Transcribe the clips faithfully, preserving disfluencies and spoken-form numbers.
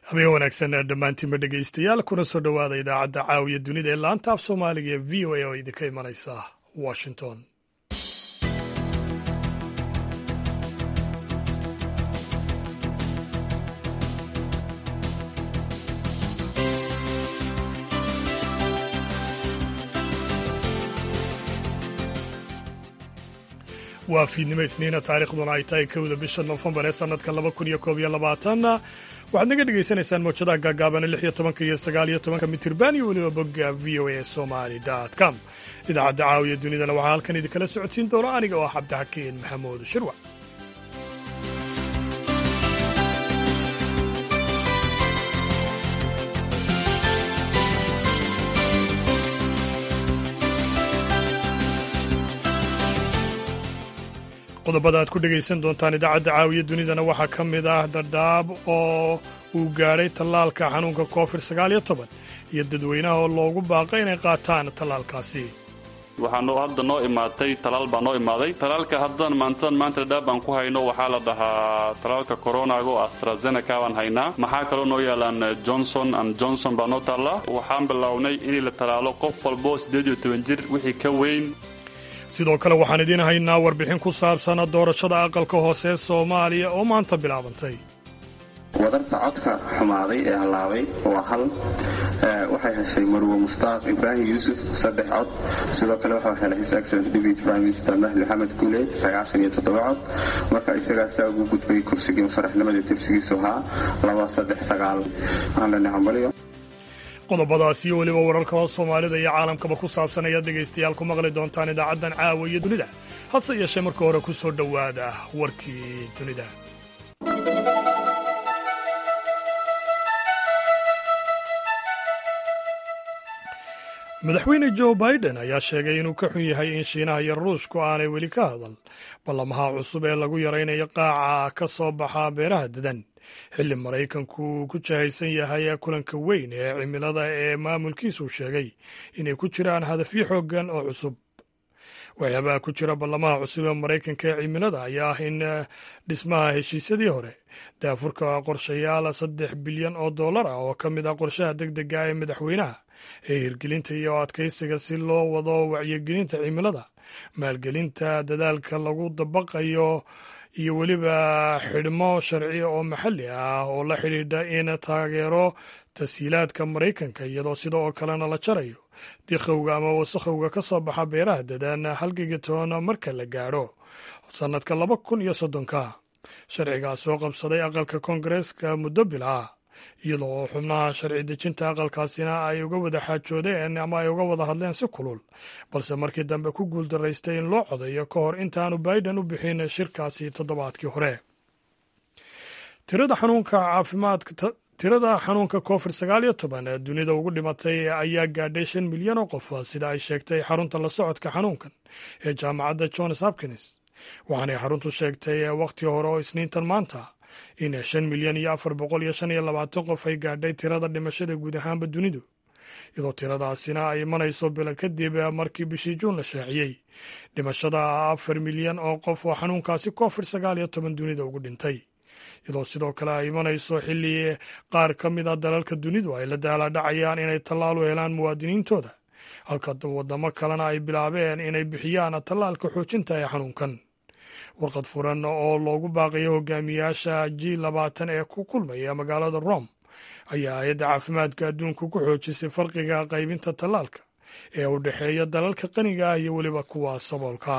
habeen wanaagsan dhammaantiinba dhegaystayaal kuna soo dhowaada idaacadda caawiya dunida ee laanta af soomaaliga ee v o a oo idinka imanaysa washington. waa fiidnimo isniina taariikhduna ay tahay kowda bisha nofembar ee sannadka laba kun iyo koob iyo labaatan waxaad naga dhegaysanaysaan mawjadaha gaagaabana lix iyo tobanka iyo sagaal iyo tobanka mitirban iyo weliba bogga v o a somali com. idaacadda caawiya dunidana waxaa halkan idinkala socodsiin doona aniga oo ah cabdixakiin maxamuud shirwac. qodobada aad ku dhegaysan doontaan idaacadda caawiya dunidana waxaa ka mid ah dhadhaab oo uu gaadhay tallaalka xanuunka covid sagaal iyo toban iyo dadweynaha oo loogu baaqay inay qaataan tallaalkaasi. waxaanu hadda noo imaatay talaal baa noo imaaday talaalka haddan maantadan maanta dhadhaab baan ku hayno waxaa la dhahaa talaalka coronaga oo astrazeneca baan haynaa. maxaa kaloo noo yaalaan johnson and johnson baa noo taallaa. waxaan bilownay in la talaalo qof walbo siddeed iyo toban jir wixii ka weyn. sidoo kale waxaan idiin haynaa warbixin ku saabsan doorashada aqalka hoose ee soomaaliya oo maanta bilaabantay. wadarta codka xumaaday ee hallaabay waa hal. waxay heshay marwo mushtaaq ibraahim yuusuf saddex cod. sidoo kale waxaa helay his excellence deputy prime minister mahdi maxamed guule sagaashan iyo toddoba cod. marka isagaasaa ugu gudbay kursigii faraxnimadii tirsigiisu ahaa laba saddex sagaal. waxaan leenahay hambaliyo. qodobadaas iyo weliba wararka soomaalida iyo caalamkaba ku saabsan ayaad dhegaystayaal ku maqli doontaan idaacaddan caawa iyo dunida. hase yeeshee marka hore ku soo dhowaada warkii dunida. madaxweyne joe biden ayaa sheegay inuu ka xun yahay in shiinaha iyo ruushku aanay weli ka hadal ballamaha cusub ee lagu yaraynayo qaaca ka soo baxa beeraha dadan xilli maraykanku ku jahaysan yahay kulanka weyn ee cimilada ee maamulkiisu sheegay inay ku jiraan hadafyo xooggan oo cusub. waxyaabaha ku jira ballamaha cusub ee maraykanka ee cimilada ayaa ah in dhismaha heshiisyadii hore daafurka qorshayaal saddex bilyan oo dollar ah oo ka mid ah qorshaha deg dega ee madaxweynaha ee hirgelinta iyo adkaysiga si loo wado wacyigelinta cimilada, maalgelinta dadaalka lagu dabaqayo iyo weliba xidhmo sharci oo maxalli ah oo la xidhiidha in taageero tashiilaadka maraykanka iyadoo sida oo kalena la jarayo dikhowga ama wasakhowga ka soo baxa beeraha dadan halgigatoon marka la gaadho sannadka laba kun iyo soddonka. sharcigaas soo qabsaday aqalka koongareeska muddo bil ah iyadoo oo xubnaha sharci dejinta aqalkaasina ay uga wada xaajoodeen ama ay uga wada hadleen si kulul, balse markii dambe ku guuldaraystay in loo codayo ka hor intaanu biden u bixin shirkaasi toddobaadkii hore. tirada xanuunka caafimaadka tirada xanuunka covid sagaal iyo toban ee dunida ugu dhimatay ayaa gaadhay shan milyan oo qof sida ay sheegtay xarunta la socodka xanuunkan ee jaamacadda johns hopkins. waxaanay xaruntu sheegtay wakhti hore oo isniintan maanta in shan milyan iyo afar boqol iyo shan iyo labaatan qof ay gaadhay tirada dhimashada guud ahaanba dunidu, iyadoo tiradaasina ay imanayso bilo kadib markii bishii juun la shaaciyey dhimashada afar milyan oo qof oo xanuunkaasi covid sagaal iyo toban dunida ugu dhintay, iyadoo sidoo kale ay imanayso xilli qaar ka mid a dalalka dunidu ay la daaladhacayaan inay tallaal u helaan muwaadiniintooda, halka waddamo kalena ay bilaabeen inay bixiyaan tallaalka xoojinta ee xanuunkan. warqad furan oo loogu baaqayo hogaamiyaasha g labaatan ee ku kulmaya magaalada rome ayaa hay-adda caafimaadka adduunka ku xoojisay farqiga qaybinta tallaalka ee u dhexeeya dalalka qaniga ah iyo weliba kuwa saboolka.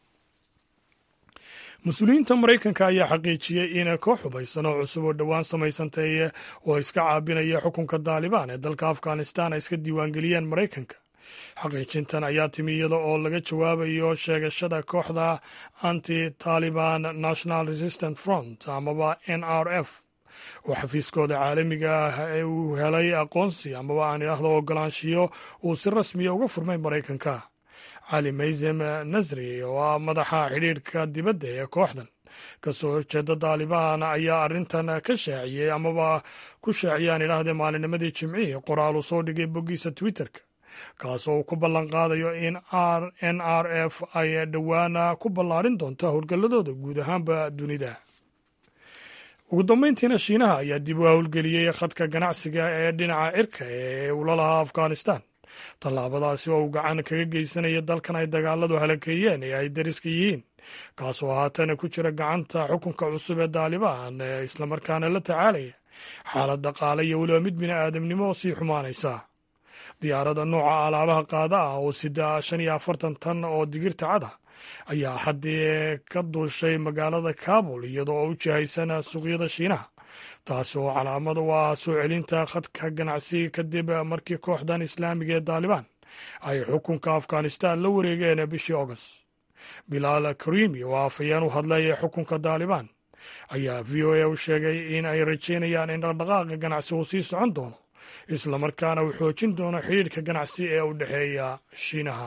mas-uuliyiinta maraykanka ayaa xaqiijiyey in koox hubaysan oo cusub oo dhowaan samaysantay oo iska caabinaya xukunka daalibaan ee dalka afghanistan ay iska diiwaangeliyeen maraykanka. xaqiijintan ayaa timi iyada oo laga jawaabayo sheegashada kooxda anti taliban national resistant front amaba n r f oo xafiiskooda caalamiga ah ee uu helay aqoonsi amaba aan idhaahdo ogolaanshiyo uu si rasmiya uga furmay maraykanka. cali maysem nasri oo ah madaxa xidhiidhka dibadda ee kooxdan kasoo horjeeda daalibaan ayaa arrintan ka shaaciyey amaba ku shaaciyay aan idhaahdee maalinimadii jimcihii qoraal uu soo dhigay boggiisa twitterka, kaasoo uu ku ballan qaadayo in n r f ay dhowaan ku ballaarin doonto howlgalladooda guud ahaanba dunida. ugu dambayntiina shiinaha ayaa dib u howlgeliyey khadka ganacsiga ee dhinaca cirka ee ula lahaa afghanistan tallaabadaasi oo uu gacan kaga geysanaya dalkan ay dagaaladu halakeeyeen ee ay dariska yihiin kaasoo haatana ku jira gacanta xukunka cusub ee daalibaan ee islamarkaana la tacaalaya xaalad dhaqaale iyo weliba mid bini aadamnimo oo sii xumaanaysa diyaarada nooca alaabaha qaada ah oo sida shan iyo afartan tan oo digirta cada ayaa haddii ka duushay magaalada kabul iyadoo oo u jihaysan suuqyada shiinaha taasi oo calaamad u ah soo celinta khadka ganacsi kadib markii kooxdan islaamiga ee daalibaan ay xukunka afghanistan la wareegeen bishii august bilaal karimi oo afhayeen u hadlay xukunka daalibaan ayaa v o a u sheegay in ay rajaynayaan in dhaqdhaqaaqa ganacsi uu sii socon doono islamarkaana uu xoojin doono xidhiidhka ganacsi ee u dhexeeya shiinaha.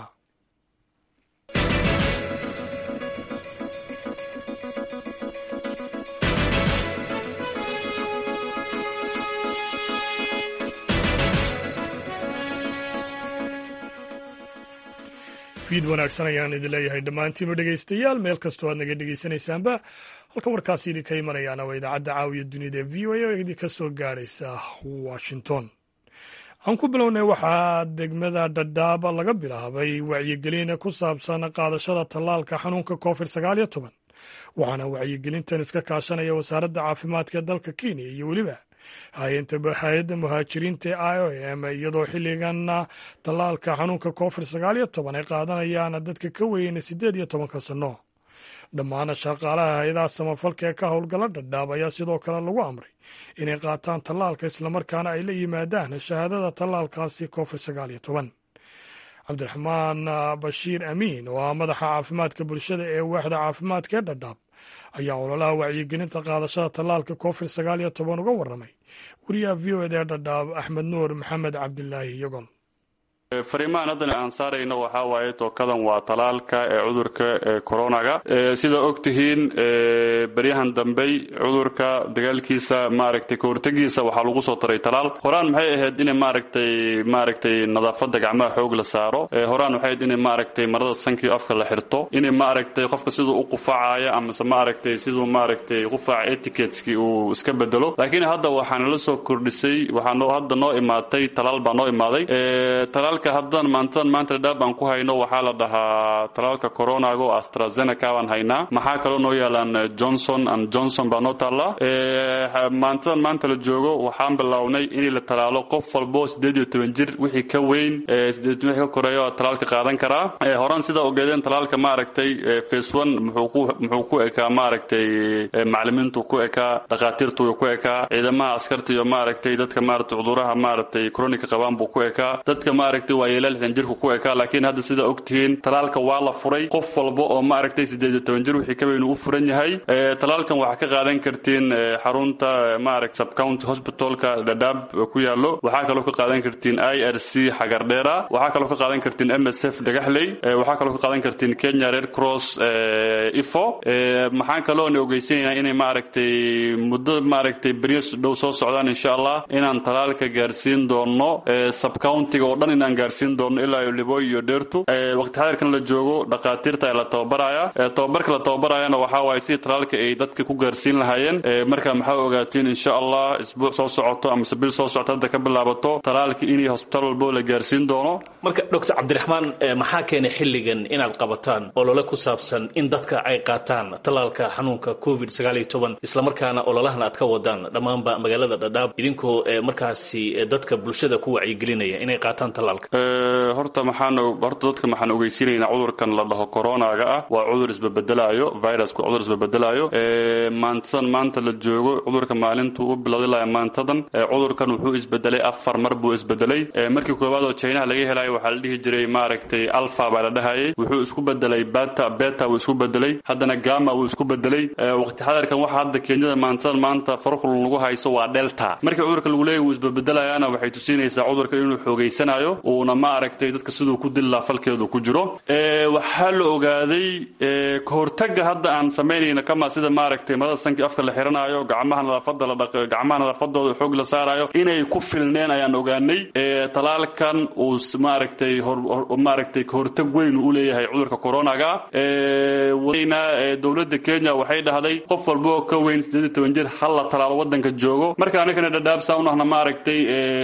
fiid wanaagsan ayaan idin leeyahay dhammaantiinba dhegaystayaal meel kastoo aad naga dhegaysanaysaanba halka warkaasi idinka imanayaana waa idaacadda caawiya dunida ee v o a oo idinka soo gaadhaysa washington. aan ku bilownay waxaa degmada dhadhaaba laga bilaabay wacyigelin ku saabsan qaadashada tallaalka xanuunka covid sagaal iyo toban waxaana wacyigelintan iska kaashanaya wasaaradda caafimaadka dalka kenya iyo weliba hay-adda muhaajiriinta ee i o m iyadoo xilligan tallaalka xanuunka covid sagaal iyo toban ay qaadanayaan dadka ka weyn siddeed iyo tobanka sanno. dhammaan shaqaalaha hay-adaha samafalka ee ka howlgala dhadhaab ayaa sidoo kale lagu amray inay qaataan tallaalka islamarkaana ay la yimaadaan shahaadada tallaalkaasi covid sagaal iyo toban. cabdiraxmaan bashiir amiin oo ah madaxa caafimaadka bulshada ee waaxda caafimaadka ee dhadhaab ayaa ololaha wacyigelinta qaadashada tallaalka covid sagaal iyo toban uga warramay wariyaha v o eda ee dhadhaab axmed nuur maxamed cabdilaahi yogol. fariimahan haddana aan saarayno waxaa waaye tookadan waa talaalka ee cudurka koronaga sida og tihiin beryahan dambey cudurka dagaalkiisa maaragtay kahortegiisa waxaa lagu soo taray talaal horaan maxay ahayd in maaragtay maaragtay nadaafada gacmaha xoog la saaro horaan waxay ahayd in maaragtay marada sankiyo afka la xirto in maaragtay qofka siduu u qufaacaya amase maaragtay siduu maaragtay qufaaca etiquetteski uu iska bedelo laakiin hadda waxaana la soo kordhisay waxaa hadda noo imaatay talaal baa noo imaaday talaal haddaan maantadan maanta dhadhaab aan ku hayno waxaa la dhahaa talaalka coronaga oo AstraZeneca baan haynaa maxaa kaloo noo yaalaan Johnson and Johnson baa noo taallaa maantadan maanta la joogo waxaan bilownay in la talaalo qof walbo siddeed iyo toban jir wixii ka weyn siddeed iyo toban ka koreeyo talaalka qaadan karaa horaan sida ogeedeen talaalka maaragtay phase one muxuu ku muxuu ku ekaa maaragtay macallimiintu ku ekaa dhaqaatiirtu ku ekaa ciidamada askarta iyo maaragtay dadka maaragtay cuduraha maaragtay chronic qabaan buu ku ekaa dadka maaragtay waa yeelan jirku ku ekaa laakiin hadda sida ogtihiin talaalka waa la furay qof walba oo maaragtay siddeed iyo toban jir wixii ka weyn uu furan yahay talaalkan waxa ka qaadan kartiin xarunta maaragtay sub county hospitalka Dadaab ku yaalo waxa kale oo ka qaadan kartiin I R C Xagardheera waxa kale oo ka qaadan kartiin M S F Dhagaxley waxa kale oo ka qaadan kartiin Kenya Red Cross Ifo maxaan kale oo ogeysiinayna inay maaragtay muddo maaragtay bariis dhow soo socdaan insha Allah inaan talaalka gaarsiin doono sub county oo dhan inaan gaarsiin doono ilaa iyo Liboy iyo Dheertu waqti xadirkan la joogo dhaqaatiirta la tababaraya tababarka la tababarayana waxa waay si talaalka ay dadka ku gaarsiin lahaayeen marka maxaa ogaatiin insha Allah isbuuc soo socoto ama sabil soo socoto hadda ka bilaabato talaalka inay hospital walbo la gaarsiin doono. marka Doctor Cabdiraxmaan maxaa keenay xilligan inaad qabataan olole ku saabsan in dadka ay qaataan talaalka xanuunka covid sagaal iyo toban isla markaana ololahan aad ka wadaan dhamaanba magaalada Dadaab idinkoo markaasi dadka bulshada ku wacyigelinaya inay qaataan talaalka horta maxaan horta dadka maxaan ogeysiinaynaa cudurkan la dhaho coronaga ah waa cudur isbeddelaayo virusku cudur isbeddelaayo ee maantadan maanta la joogo cudurka maalintu u bilowday maantadan cudurkan wuxuu isbedelay afar mar buu isbedelay markii koowaad oo China laga helay waxa la dhihi jiray maaragtay alpha baa la dhahayay wuxuu isku bedelay beta beta wuu isku bedelay haddana gamma wuu isku bedelay waqti xadirkan waxa hadda Kenya maantadan maanta farqul lagu hayso waa delta markii cudurka lagu leeyahay wuu isbedelayaana waxay tusinaysaa cudurka inuu xoogeysanayo oo uuna ma aragtay dadka siduu ku dili lahaa falkeedu ku jiro waxaa la ogaaday kahortaga hadda aan samaynayna kama sida ma aragtay marada sanki afka la xiranayo gacmaha nadaafada la dhaqo gacmaha nadaafadooda xoog la saarayo inay ku filneen ayaan ogaanay talaalkan uu ma aragtay ma aragtay kahortag weyn u leeyahay cudurka coronaga wayna dawladda Kenya waxay dhahday qof walba oo ka weyn siddeed iyo toban jir hal la talaalo wadanka joogo marka anagana Dadaab sawnahna ma aragtay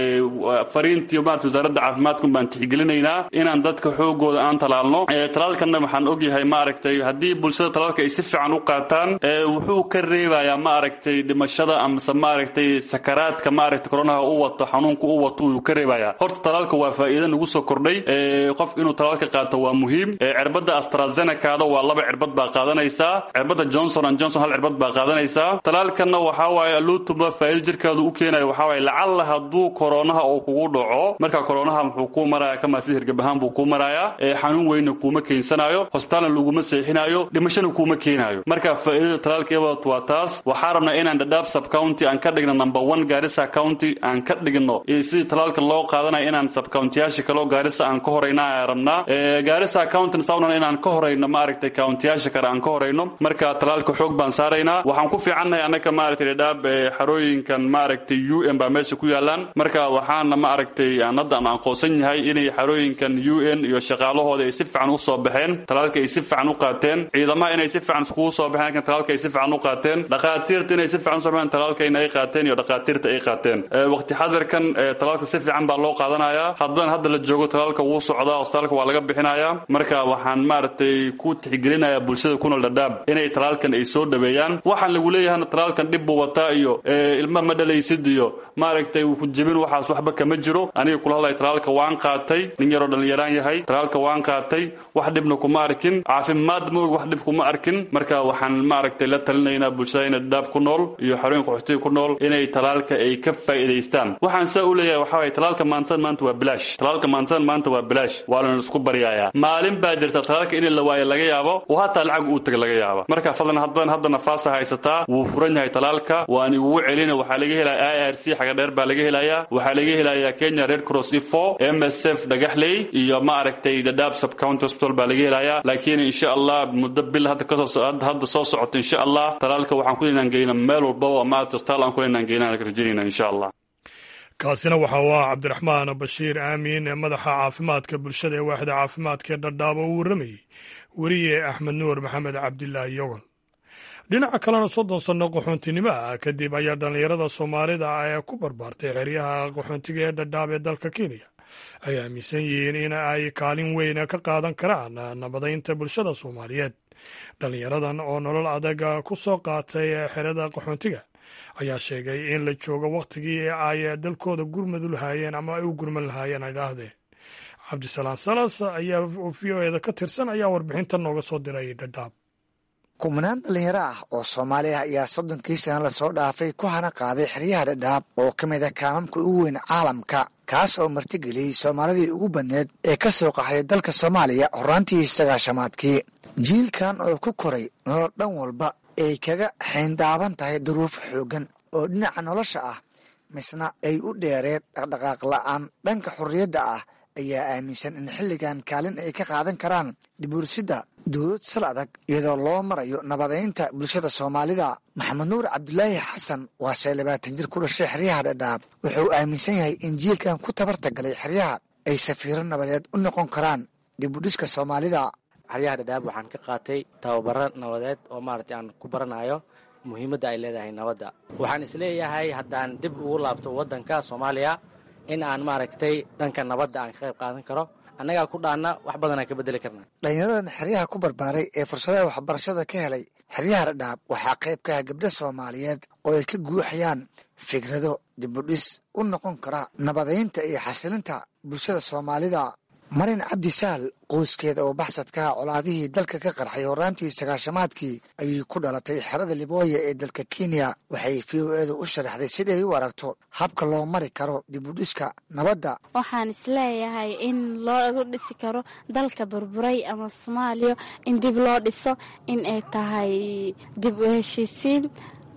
fariintii maartay wasaaradda caafimaadku baan tixgelinaynaa inaan dadka xoogooda aan talaalno talaalkanna waxaan ogyahay ma aragtay hadii bulshada talaalka ay si fiican u qaataan wuxuu ka reebayaa ma aragtay dhimashada ama ma aragtay sakaraadka ma aragtay corona uu wato xanuunku uu wato uu ka reebayaa horta talaalka waa faa'iido nagu soo kordhay qof inuu talaalka qaato waa muhiim cirbada AstraZeneca waa laba cirbad baa qaadanaysa cirbada Johnson and Johnson hal cirbad baa qaadanaysa talaalkanna waxa waaye luutuba faa'iido jirkaadu u keenayo waxa waaye lacalla haduu corona uu kugu dhaco marka corona wuxuu ku marayaa kama si hirgabahan buu ku marayaa xanuun weyn kuma keensanayo hospital lagu ma seexinayo dhimashana kuma keenayo marka faa'iidada talaalka waa taas waxa rabnaa inaan Dadaab sub county aan ka dhigno number one Garissa county aan ka dhigno si talaalka loo qaadanayo inaan sub county-yaasha kale Garissa aan ka horeynaa rabnaa Garissa county sawnana inaan ka horeyno ma aragtay county-yaasha kale aan ka horeyno marka talaalka xoog baan saaraynaa waxaan ku fiicannahay anaka ma aragtay Dadaab xarooyinkan ma aragtay U N ba meesha ku yaalaan marka waxaan ma aragtay aan hadda aan aqoonsan yahay inay xarooyinkan U N iyo shaqaalahooda ay si fiican u soo baxeen talaalka ay si fiican u qaateen ciidamada inay si fiican isku soo baxeen kan talaalka ay si fiican u qaateen dhaqaatiirta inay si fiican u soo baxeen talaalka inay qaateen iyo dhaqaatiirta ay qaateen waqti xadirkan talaalka si fiican baa loo qaadanayaa haddana hadda la joogo talaalka wuu socdaa hospitaalka waa laga bixinayaa marka waxaan maartay ku tixgelinayaa bulshada ku nool Dadaab inay talaalkan ay soo dhaweeyaan waxaan lagu leeyahay talaalkan dib u wataa iyo ilma ma dhalaysid iyo maaragtay ku jibin waxaas waxba kama jiro aniga kula hadlay talaalka waan qaatay nin yar oo dhalinyaraan yahay talaalka waan qaatay wax dibna kuma arkin caafimaad moog wax dib kuma arkin marka waxaan maaragtay la talinaynaa bulshada in Dadaab ku nool iyo xarooyin qaxootiga ku nool inay talaalka ay ka faa'iideystaan waxaan saa u leeyahay waxa way talaalka maanta maanta waa bilaash talaalka maanta maanta waa bilaash waa la isku bariyayaa maalin baa jirta talaalka in la waayo laga yaabo oo hata lacag uu tag laga yaabo marka fadlan hadan hadda nafaas haysataa wuu furan yahay talaalka waan ugu celina waxa laga helaa I R C xaga dheer baa laga helayaa waxa laga helayaa Kenya Red Cross ifo M S F Dagaxley iyo ma aragtay Dadaab sub county hospital baa laga helayaa laakiin insha Allah muddo bil hadda ka soo hadda soo socoto insha Allah talaalka waxaan ku inaan geeyna meel walba oo ma hospital aan ku inaan geeyna rajayna insha Allah kaasina waxa waa Cabdiraxmaan Bashiir Aamin madaxa caafimaadka bulshada ee waaxda caafimaadka Dadaab oo warramay wariye Axmed Nuur Maxamed Cabdullaahi Yogol dhinaca kalena soddon sano qaxoontinimo ah kadib ayaa dhalinyarada Soomaalida ay ku barbaartay xeryaha qaxoontiga ee Dadaab ee dalka Kenya ay aaminsan yihiin in ay kaalin weyn ka qaadan karaan nabadaynta bulshada Soomaaliyeed dhalinyaradan oo nolol adag ku soo qaatay xerada qaxoontiga ayaa sheegay in la joogo waqtigii ay dalkooda gurmad u lahaayeen ama ay u gurman lahaayeen ay dhaahdeen Cabdisalaam Salas ayaa V O A da ka tirsan ayaa warbixintan nooga soo diray Dadaab kumanaan dhalinyaro ah oo Soomaali ah ayaa soddonkii sano la soo dhaafay ku hana qaaday xeryaha Dadaab oo ka mid ah kaamamka ugu weyn caalamka kaas oo martigeliyey Soomaalidii ugu badneed ee ka soo qaxay dalka Soomaaliya horaantii sagaashamaadkii jiilkan oo ku koray nolol dhan walba ay kaga xeendaaban tahay duruuf xoogan oo dhinaca nolosha ah misna ay u dheereed dhaqdhaqaaq la'aan dhanka xurriyadda ah ayaa aaminsan in xilligan kaalin ay ka qaadan karaan dhibuursidda dowlad sal adag iyadoo loo marayo nabadaynta bulshada Soomaalida Maxamed Nuur Cabdullaahi Xasan waa shan iyo labaatan jir ku dhashay xeryaha Dadaab wuxuu aaminsan yahay in jiilkan ku tabarta galay xeryaha ay safiiro nabadeed u noqon karaan dib u dhiska Soomaalida xeryaha Dadaab waxaan ka qaatay tababaro nabadeed oo maaragtay aan ku baranayo muhiimadda ay leedahay nabadda waxaan isleeyahay haddaan dib ugu laabto waddanka Soomaaliya in aan maaragtay dhanka nabadda aan ka qayb qaadan karo annagaa ku dhaanna wax badan aan ka bedeli karnaa dhalinyaradan xeryaha ku barbaaray ee fursadaha waxbarashada ka helay xeryaha Dadaab waxaa qayb ka ah gabdho Soomaaliyeed oo ay ka guuxayaan fikrado dib u dhis u noqon kara nabadaynta iyo xasilinta bulshada Soomaalida Marin Cabdi Saal qoyskeeda oo baxsadka colaadihii dalka ka qarxay horaantii sagaashamaadkii ayay ku dhalatay xerada Libooya ee dalka Kenya waxay V O A da u sharaxday siday u aragto habka loo mari karo dib u dhiska nabadda waxaan isleeyahay in loo dhisi karo dalka burburay ama Soomaaliya in dib loo dhiso in ay tahay dib u heshiisiin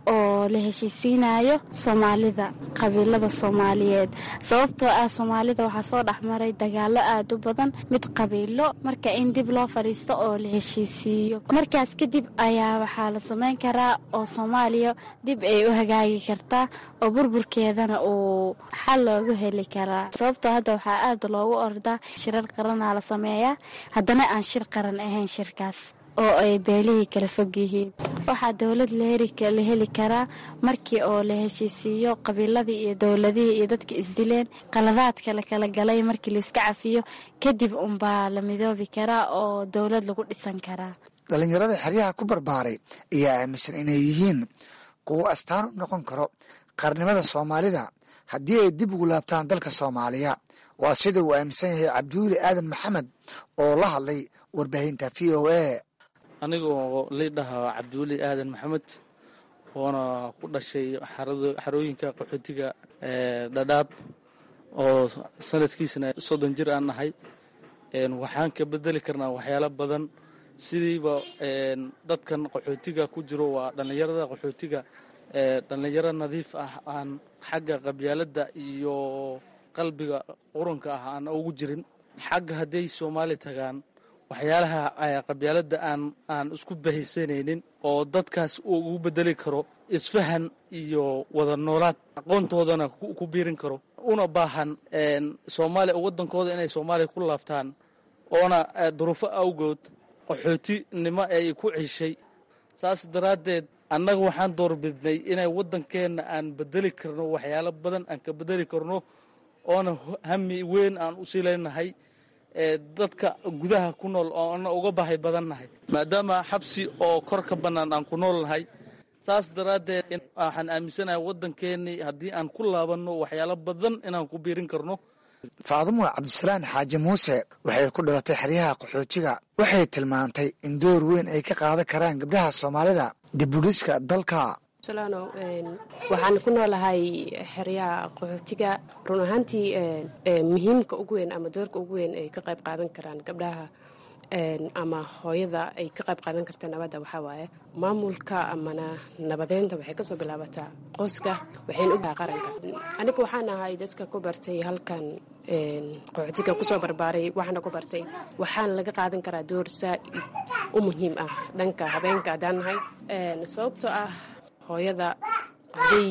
oo la heshiisiinayo soomaalida qabiilada soomaaliyeed sababtoo ah soomaalida waxaa soo dhexmaray dagaalo aad u badan mid qabiilo marka in dib loo fadhiisto oo la heshiisiiyo markaas kadib ayaa waxaa la samayn karaa oo soomaaliya dib ay u hagaagi kartaa oo burburkeedana uu xal loogu heli karaa sababtoo hadda waxaa aad loogu ordaa shirar qaranaa la sameeyaa haddana aan shir qaran ahayn shirkaas oo ay beelihii kala fog yihiin waxaa dowlad la heli karaa markii oo la heshiisiiyo qabiiladii iyo dowladihii iyo dadka isdileen qaladaadka la kala galay markii laiska cafiyo kadib unbaa la midoobi karaa oo dowlad lagu dhisan karaa dhallinyarada xeryaha ku barbaaray ayaa aaminsan inay yihiin kuwo astaan u noqon karo qarnimada soomaalida haddii ay dib ugu laabtaan dalka soomaaliya waa sida uu aaminsan yahay cabdiweli aadan maxamed oo la hadlay warbaahinta v o a anigoo liidhahaa cabdiweli aadan maxamed oona ku dhashay xarooyinka qaxootiga dhadhaab oo sanadkiisana soddon jir aan nahay waxaan ka bedeli karnaa waxyaalo badan sidiiba dadkan qaxootiga ku jiro waa dhallinyarada qaxootiga dhallinyaro nadiif ah aan xagga qabyaaladda iyo qalbiga qurunka ah aan ugu jirin xagga hadday soomaali tagaan waxyaalaha qabyaaladda aan aan isku bahaysanaynin oo dadkaas uu ugu bedeli karo isfahan iyo wada noolaad aqoontoodana ku biirin karo una baahan soomaaliya waddankooda inay soomaaliya ku laabtaan oona duruufo awgood qaxootinimo ay ku ceshay saas daraaddeed annaga waxaan doorbidnay inay waddankeenna aan bedeli karno waxyaalo badan aan ka bedeli karno oona hami weyn aan u sii leenahay dadka gudaha ku nool oo ana uga baahay badan nahay maadaama xabsi oo kor ka bannaan aan ku nool nahay saas daraaddeed waxaan aaminsanahay waddankeennii haddii aan ku laabanno waxyaalo badan inaan ku biirin karno faadumo cabdisalaan xaaji muuse waxay ku dhalatay xeryaha qaxootiga waxay tilmaantay in door weyn ay ka qaadan karaan gabdhaha soomaalida dibudhiska dalka waxaan ku noolahay xeryaha qaxootiga run ahaantii muhiimka ugu weyn ama doorka ugu weyn ay ka qayb qaadan karaan gabdhaha ama hooyada ay ka qayb qaadan karta nabadda waxaa waaye maamulka amana nabadeynta waxay kasoo bilaabataa qoyska waxayna u tahay qaranka aniga waxaan ahay dadka ku bartay halkan qaxootiga kusoo barbaaray waxaana ku bartay waxaan laga qaadan karaa door saa u muhiim ah dhanka habeenka haddaan nahay sababtoo ah hooyada hadday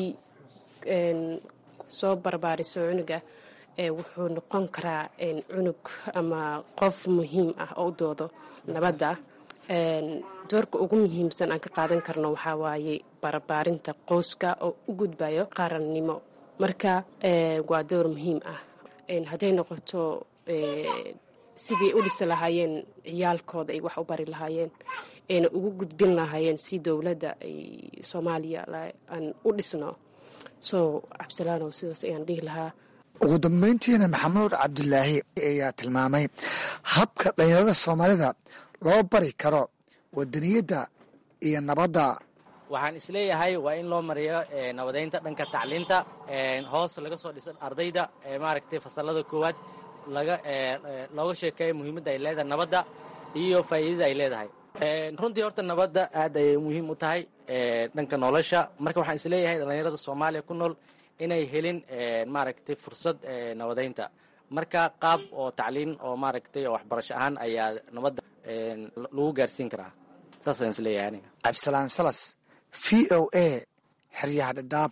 soo barbaariso cunuga wuxuu noqon karaa cunug ama qof muhiim ah oo u doodo nabadda doorka ugu muhiimsan aan ka qaadan karno waxaa waaye barbaarinta qoyska oo u gudbayo qarannimo marka waa door muhiim ah hadday noqoto sidii u dhisi lahaayeen ciyaalkooda ay wax u bari lahaayeen ayna ugu gudbin lahaayeen si dowladda ay soomaaliya aan u dhisno soo cabdisalaanow sidaas ayaan dhihi lahaa ugu dambeyntiina maxamuud cabdulaahi ayaa tilmaamay habka dhalinyarada soomaalida loo bari karo wadaniyadda iyo nabadda waxaan isleeyahay waa in loo mariyo nabadeynta dhanka tacliinta hoos laga soo dhisan ardayda maaragtay fasalada koowaad laga looga sheekeeyo muhiimadda ay leedahay nabadda iyo faa'iidada ay leedahay runtii horta nabadda aad ayay muhiim u tahay dhanka nolosha marka waxaan isleeyahay dhallinyarada soomaaliya ku nool inay helin maaragtay fursad nabadeynta marka qaab oo tacliin oo maaragtay oo waxbarasho ahaan ayaa nabadda lagu gaarsiin karaa saas ayaan isleeyahay aniga cabdisalaan salas v o a xeryaha dhadhaab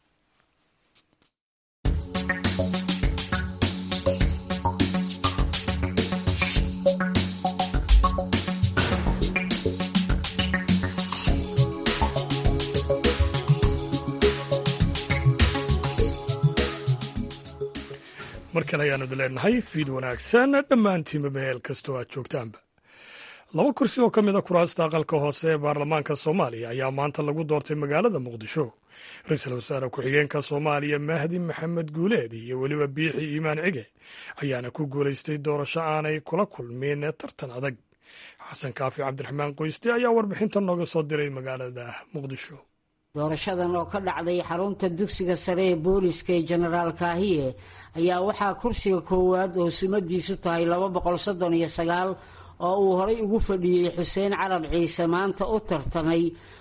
mar kale ayaanu idin leenahay fiid wanaagsan dhammaantiinba meel kastoo aad joogtaanba laba kursi oo ka mid a kuraasta aqalka hoose ee baarlamaanka soomaaliya ayaa maanta lagu doortay magaalada muqdisho ra-iisul wasaare ku-xigeenka soomaaliya mahdi maxamed guuleed iyo weliba biixi iimaan cige ayaana ku guulaystay doorasho aanay kula kulmin tartan adag xasan kaafi cabdiraxmaan qoyste ayaa warbixinta nooga soo diray magaalada muqdisho doorashadan oo ka dhacday xarunta dugsiga sare ee booliska ee jenaraal kaahiye ayaa waxaa kursiga koowaad oo sumadiisu tahay laba boqol soddon iyo sagaal oo uu horay ugu fadhiyey xuseen carab ciise maanta u tartamay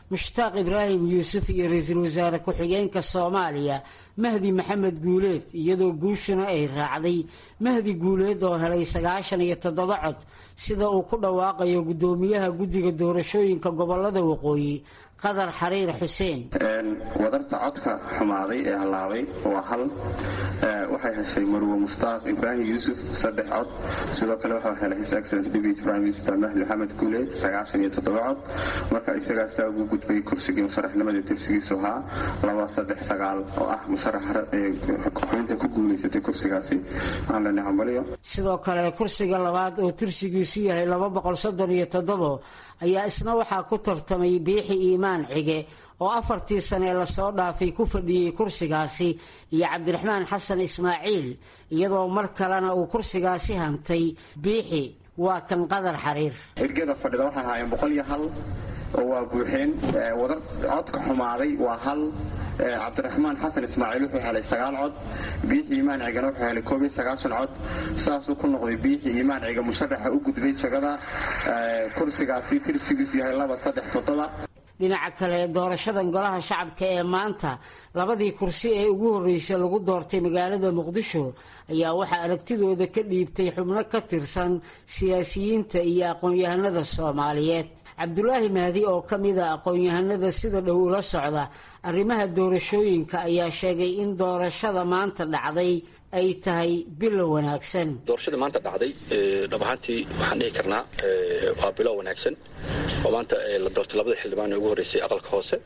mushtaaq ibraahim yuusuf iyo ra-iisul wasaare ku-xigeenka soomaaliya mahdi maxamed guuleed iyadoo guushuna ay raacday mahdi guuleed oo helay sagaashan iyo toddoba cod sida uu ku dhawaaqayo guddoomiyaha guddiga doorashooyinka gobolada waqooyi qadar xariir xuseen. wadarta codka xumaaday ee halaabay waa hal waxay heshay marwo mushtaaq ibraahim yuusuf saddex cod sidoo kale waxaa helay his excellence deputy prime minister mahdi maxamed guuleed sagaashan iyo toddoba cod marka isagaa saa ugu gudbay kursigii musharaxnimada tirsigiisu ahaa laba saddex sagaal oo ah musharaxa xubinta ku guulaysatay kursigaasi aan lena hambaliyo. sidoo kale kursiga labaad oo tirsigiisu yahay laba boqol soddon iyo toddobo ayaa isna waxaa ku tartamay biixi iimaan cige oo afartii sane lasoo dhaafay ku fadhiyey kursigaasi iyo cabdiraxmaan xasan ismaaciil iyadoo mar kalena uu kursigaasi hantay biixi. waa kan qadar xariir. ergada fadhida waxay ahaayeen boqol iyo hal oo waa buuxeen. wadar codka xumaaday waa hal. cabdiraxmaan xasan ismaaciil wuxuu helay sagaal cod biixi iimaan cigana wuxuu helay koob iyo sagaashan cod saasuu ku noqday biixi iimaan ciga musharaxa u gudbay jagada kursigaasi tirsigiisu yahay laba saddex toddoba. dhinaca kale doorashadan golaha shacabka ee maanta labadii kursi ee ugu horreysay lagu doortay magaalada muqdisho ayaa waxaa aragtidooda ka dhiibtay xubno ka tirsan siyaasiyiinta iyo aqoon-yahanada soomaaliyeed. cabdulaahi mahdi oo ka mid a aqoon-yahanada sida dhow ula socda arrimaha doorashooyinka ayaa sheegay in doorashada maanta dhacday ay tahay bilow wanaagsan. doorashada maanta dhacday dhab ahaantii waxaan dhihi karnaa waa bilow wanaagsan oo maanta la doortay labada xildhibaan ee ugu horreysay aqalka hoose.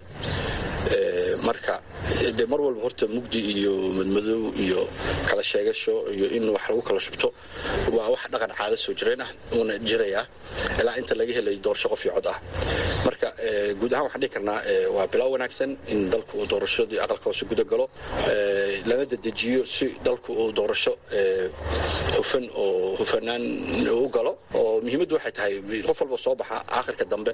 marka dee mar walba horta mugdi iyo madmadow iyo kala sheegasho iyo in wax lagu kala shubto waa wax dhaqan caado soo jireen ah uuna jiraya ilaa inta laga helay doorasho qof iyo cod ah. marka guud ahaan waxaan dhihi karnaa waa bilow wanaagsan in dalku uu doorashadii aqalka hoose guda galo lana dedejiyo si dalku uu doorasho hufan oo hufanaan u galo oo muhiimaddu waxay tahay qof walba soo baxa aakhirka dambe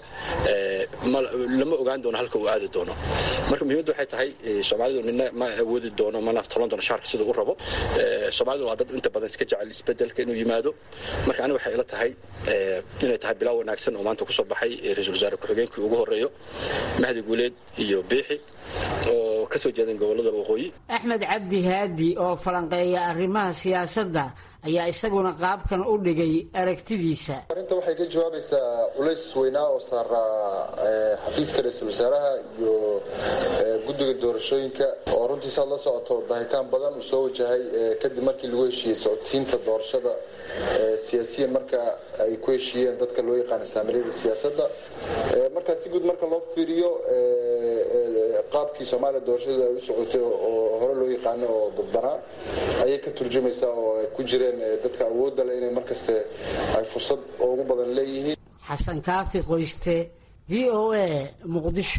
lama ogaan doono halka uu aadi doono. marka muhiimaddu waxay tahay soomaalidu nina ma awoodi doono mana aftalan doono shaarka sida uu rabo. soomaalidu waa dad inta badan iska jecel isbedelka inuu yimaado. marka aniga waxay ila tahay inay tahay bilow wanaagsan oo maanta kusoo baxay ra-iisul wasaare ku-xigeenkii ugu horreeyo mahdi guuleed iyo biixi oo kasoo jeedan gobolada waqooyi. axmed cabdi haadi oo falanqeeya arrimaha siyaasadda ayaa isaguna qaabkan u dhigay aragtidiisa. arrinta waxay ka jawaabaysaa culays weynaa oo saara xafiiska ra-iisul wasaaraha iyo guddiga doorashooyinka oo runtiisaad la socoto daahitaan badan uu soo wajahay kadib markii lagu heshiiyey socodsiinta doorashada siyaasiyan marka ay ku heshiiyeen dadka loo yaqaana saamiliyada siyaasadda. markaa si guud marka loo fiiriyo qaabkii soomaaliya doorashadu ay u socotay oo hore loo yaqaano oo dadbanaa ayay ka turjumaysaa oo ay ku jireen dadka awoodda leh inay markaste ay fursad ugu badan leeyihiin. xasan kaafi qoyste v o a muqdisho.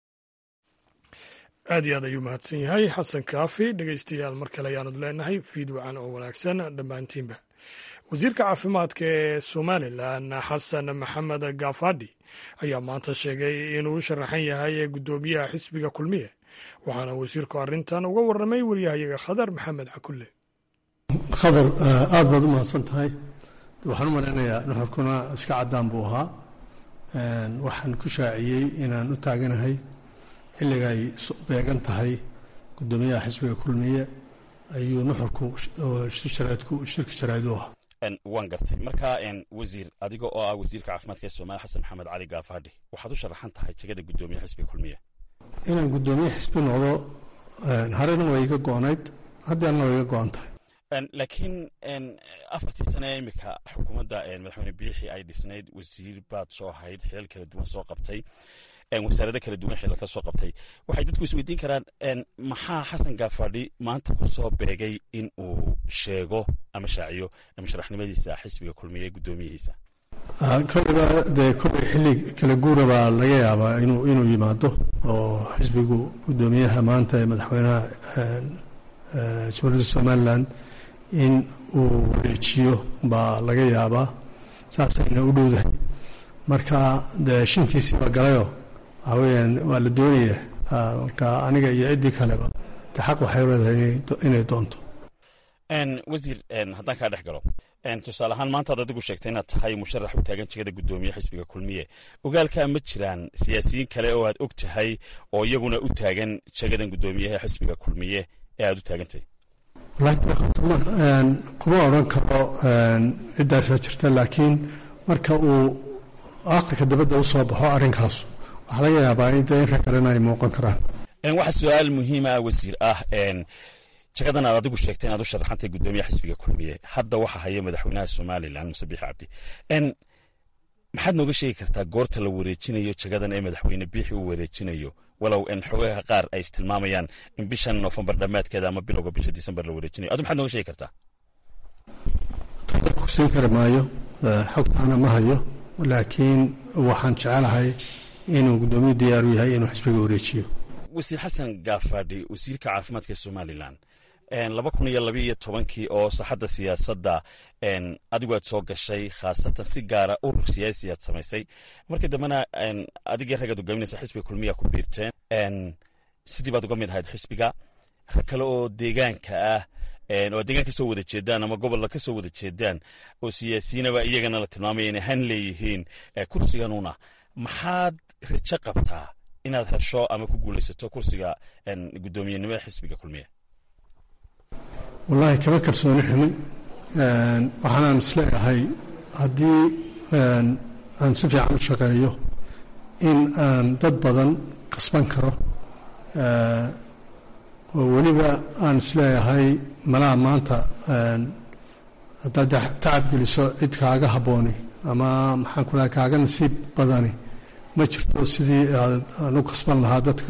aad iyo aad ayuu mahadsan yahay xasan kaafi. dhegaystayaal mar kale ayaanu leenahay fiid wacan oo wanaagsan dhammaantiinba. wasiirka caafimaadka ee somalilan xasan maxamed gaafadhi ayaa maanta sheegay inuu u sharaxan yahay guddoomiyaha xisbiga kulmiye waxaana wasiirku arrintan uga warramay waryahayaga khadar maxamed cakulle. khadar aad baad u mahadsan tahay. waxaan u malaynayaa nuxurkuna iska caddaan buu ahaa. waxaan ku shaaciyey inaan u taaganahay xilliga ay beegan tahay guddoomiyaha xisbiga kulmiye ayuu nuxurku shirka jaraa'id u ahaa. waan gartay. marka wasiir adiga oo ah wasiirka caafimaadka ee soomaaliya xasan maxamed cali gaafadhi waxaad u sharaxan tahay jegada guddoomiyaha xisbiga kulmiye. inaan guddoomiye xisbi noqdo harena way iga go-nayd haddeerna way iga go-an tahay. laakiin afartii sane ee imika xukuumadda madaxweyne biixi ay dhisnayd wasiir baad soo ahayd xilal kala duwan soo qabtay wasaarado kala duwan xilal ka soo qabtay. waxay dadku isweydiin karaan maxaa xasan gaafadhi maanta ku soo beegay in uu sheego ama shaaciyo musharaxnimadiisa xisbiga kulmiye guddoomiyihiisa. koleyba dee koley xilli kala guura baa laga yaabaa inuu inuu yimaado oo xisbigu guddoomiyaha maanta ee madaxweynaha jamhuuriyadda somalilan in uu wareejiyo baa laga yaabaa saasayna u dhowdahay. marka dee shinkiisiiba galayo waxaa weyaan waa la doonaya. marka aniga iyo ciddii kaleba de xaq waxay leedahay inay doonto. wasiir haddaan kaa dhex galo tusaale ahaan maanta ad adigu sheegtay inaad tahay musharax u taagan jegada guddoomiye xisbiga kulmiye ogaalkaa ma jiraan siyaasiyiin kale oo aad og tahay oo iyaguna u taagan jegadan guddoomiyaha xisbiga kulmiye ee aad u taagantahay? kuma odhan karo ciddaasaa jirta, laakiin marka uu aqalka dabadda u soo baxo arrinkaasu waxaa laga yaabaa in dee inka kalena ay muuqan karaan. waxaa su-aal muhiima ah wasiir ah jagadan aad adigu sheegtay inaad u sharaxantay guddoomiyaha xisbiga kulmiye hadda waxaa haya madaxweynaha somalilan muse biixi cabdi. maxaad nooga sheegi kartaa goorta la wareejinayo jagadan ee madaxweyne biixi uu wareejinayo, walow xogaha qaar ay istilmaamayaan in bishan noofembar dhammaadkeeda ama bilowga bisha disembar la wareejinayo? adu maxaad nooga sheegi kartaa? kusiin kari maayo, xogtaana ma hayo, laakiin waxaan jecelahay inuu guddoomiye diyaaru yahay inuu xisbiga wareejiyo. wasiir xasan gaafadhi, wasiirka caafimaadka ee somalilan, laba kun iyo labaiyo tobankii oo saaxadda siyaasadda adigu aad soo gashay, khaasatan si gaara urur siyaasi aad samaysay, markii dambena adigii raggaad hogaaminaysa xisbiga kulmiya ku biirteen, sidii baad uga mid ahayd xisbiga. rag kale oo deegaanka ah oo deegaan ka soo wada jeedaan ama gobolla ka soo wada jeedaan oo siyaasiyiinaba iyagana la tilmaamaya inay han leeyihiin kursiganuna, maxaad rajo qabtaa inaad hesho ama ku guulaysato kursiga guddoomiyenimada xisbiga kulmiye? wallaahi kama kalsooni xumin, waxaanaan isleeyahay haddii aan si fiican u shaqeeyo in aan dad badan qasban karo, oo weliba aan isleeyahay malaha maanta haddaad tacab geliso cid kaaga habbooni ama maxaan ku lahay kaaga nasiib badani ma jirto sidii aan u qasban lahaa dadka.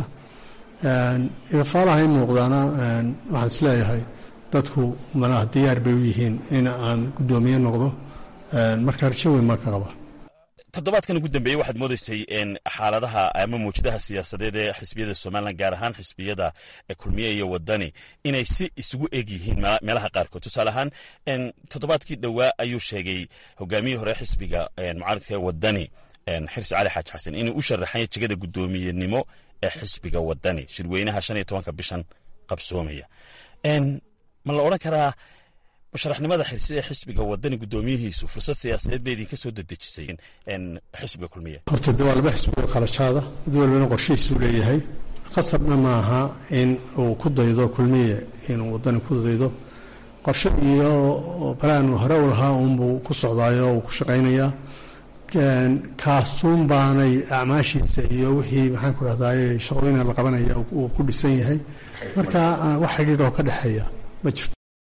ifaalaha i muuqdaana waxaan isleeyahay dadku malaha diyaar bay u yihiin in aan guddoomiye noqdo, marka rajo weyn maa ka qaba. toddobaadkan ugu dambeeyey waxaad moodaysay xaaladaha ama mawjadaha siyaasadeed ee xisbiyada somalilan, gaar ahaan xisbiyada kulmiye iyo wadani, inay si isugu eg yihiin meelaha qaarkood. tusaale ahaan toddobaadkii dhowaa ayuu sheegay hogaamiyihii hore xisbiga mucaaradka ee wadani xirsi cali xaaji xasan inuu u sharaxaya jegada guddoomiyenimo ee xisbiga wadani shirweynaha shan iyo tobanka bishan qabsoomaya. ma la odhan karaa musharaxnimada xirsi ee xisbiga wadani guddoomiyihiisu fursad siyaasadeed bay idinka soo dedejisay xisbiga kulmiye? horta de waa laba xisbiga qalajaada, mid walbana qorshihiisuu leeyahay. qasabna maaha in uu ku daydo kulmiye inuu wadani ku daydo. qorshe iyo balaan hore u lahaa uunbuu ku socdaayo uu ku shaqaynayaa. kaastuun baanay acmaashiisa iyo wixii maxaan ku rahdaye shaqooyina la qabanaya uu ku dhisan yahay, marka wax xidhiidh oo ka dhexeeya ma jirto.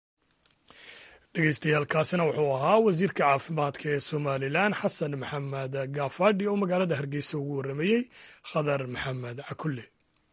dhegeystayaaalkaasina wuxuu ahaa wasiirka caafimaadka ee somalilan xasan maxamed gaafadhi oo magaalada hargeysa ugu waramayey khadar maxamed cakulle.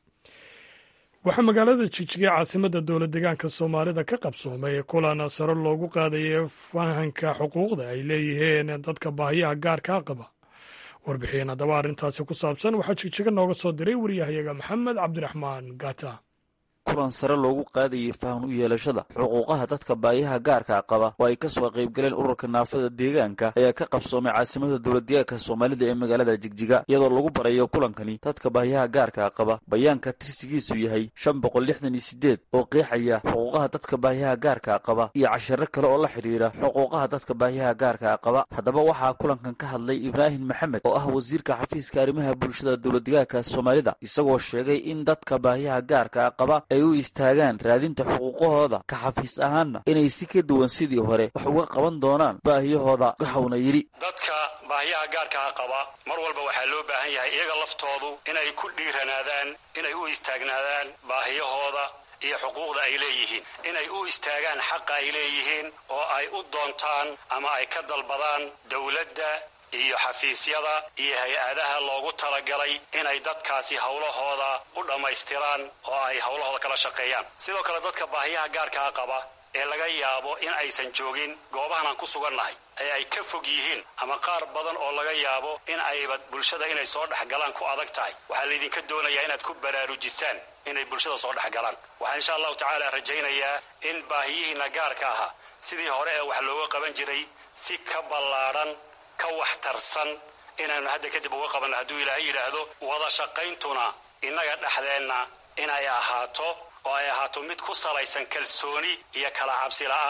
waxaa magaalada jigjiga caasimadda dowlad deegaanka soomaalida ka qabsoomay kulan saro loogu qaadayay fahanka xuquuqda ay leeyihiin dadka baahiyaha gaarkaa qaba. warbixin haddaba arrintaasi ku saabsan waxaa jigjiga nooga soo diray waryahayaga maxamed cabdiraxmaan gaata. kulan sare loogu qaadayay fahan u yeelashada xuquuqaha dadka baahiyaha gaarka qaba oo ay ka soo qayb galeen ururka naafada deegaanka ayaa ka qabsoomay caasimada dowladdeegaanka soomaalida ee magaalada jigjiga, iyadoo lagu barayo kulankani dadka baahiyaha gaarka qaba bayaanka tirsigiisu yahay shan boqol lixdan iyo sideed oo qeexaya xuquuqaha dadka baahiyaha gaarka qaba iyo cashiro kale oo la xidhiira xuquuqaha dadka baahiyaha gaarka qaba. haddaba waxaa kulankan ka hadlay ibraahim maxamed oo ah wasiirka xafiiska arrimaha bulshada dowladdeegaanka soomaalida, isagoo sheegay in dadka baahiyaha gaarka qaba ay u istaagaan raadinta xuquuqahooda ka xafiis ahaanna inay si ka duwan sidii hore wax uga qaban doonaan baahiyahooda. waxauna yidhi dadka baahiyaha gaarkaa qaba mar walba waxaa loo baahan yahay iyaga laftoodu inay ku dhiiranaadaan, inay u istaagnaadaan baahiyahooda iyo xuquuqda ay leeyihiin, inay u istaagaan xaqa ay leeyihiin oo ay u doontaan ama ay ka dalbadaan dowladda iyo xafiisyada iyo hay-adaha loogu talagalay inay dadkaasi howlahooda u dhammaystiraan oo ay howlahooda kala shaqeeyaan. sidoo kale dadka baahiyaha gaarkaa qaba ee laga yaabo in aysan joogin goobahan aan ku sugannahay ee ay ka fog yihiin ama qaar badan oo laga yaabo in ayba bulshada inay soo dhexgalaan ku adag tahay, waxaa laydinka doonayaa inaad ku baraarujisaan inay bulshada soo dhexgalaan. waxaa insha allahu tacaala rajaynayaa in baahiyihiina gaarka ahaa sidii hore ee wax looga qaban jiray si ka ballaadhan ka waxtarsan inaanu hadda kadib uga qabanno hadduu ilaahay yidhaahdo. wada shaqayntuna innaga dhexdeenna inay ahaato oo ay ahaato mid ku salaysan kalsooni iyo kala cabsi la'aan.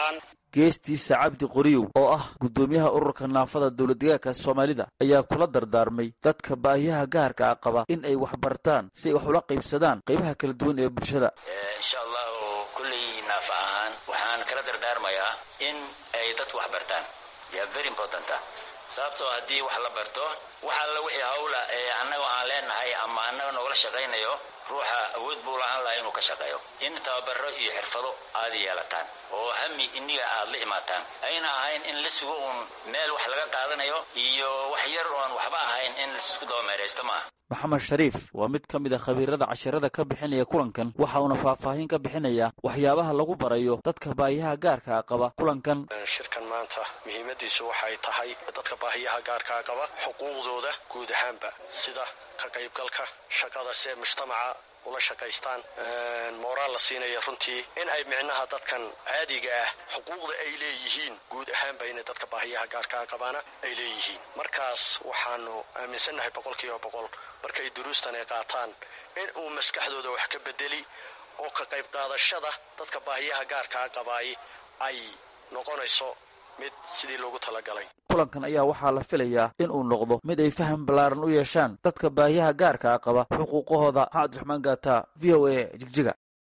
geestiisa cabdi qoriyow oo ah guddoomiyaha ururka naafada dowladdeegaanka soomaalida ayaa kula dardaarmay dadka baahiyaha gaarka ah qaba in ay wax bartaan si ay wax ula qaybsadaan qaybaha kala duwan ee bulshada. insha allahu kulley naafa ahaan waxaan kala dardaarmayaa in ay dad wax bartaan ya very important sababtoo haddii wax la barto wax alla wixii hawla ee annaga aan leenahay ama annaga nogala shaqaynayo ruuxa awood buu lahaan lahaa inuu ka shaqeeyo in tababaro iyo xirfado aad yeelataan oo hami iniga aad la imaataan ayna ahayn in la sugo uun meel wax laga qaadanayo iyo wax yar oon waxba ahayn in laisku dabameeraysta maaha. maxamed shariif waa mid ka mid a khabiirada casharada ka bixinaya kulankan waxa uuna faahfaahin ka bixinaya waxyaabaha lagu barayo dadka baahiyaha gaarka qaba kulankan. shirkan maanta muhiimadiisu waxay tahay dadka baahiyaha gaarka qaba xuquuqdooda guud ahaanba sida ka qaybgalka shaqada see mujtamaca ula shaqaystaan moraal la siinaya runtii in ay micnaha dadkan caadiga ah xuquuqda ay leeyihiin guud ahaanba inay dadka baahiyaha gaarka qabaana ay leeyihiin. markaas waxaanu aaminsannahay boqolkiiba boqol markay duruustan ay qaataan in uu maskaxdooda wax ka bedeli oo ka qayb qaadashada dadka baahiyaha gaarka qabaay ay noqonayso mid sidii loogu talagalay. kulankan ayaa waxaa la filayaa in uu noqdo mid ay faham ballaaran u yeeshaan dadka baahiyaha gaarka qaba xuquuqahooda. cabdiraxmaan gaata v o a jigjiga.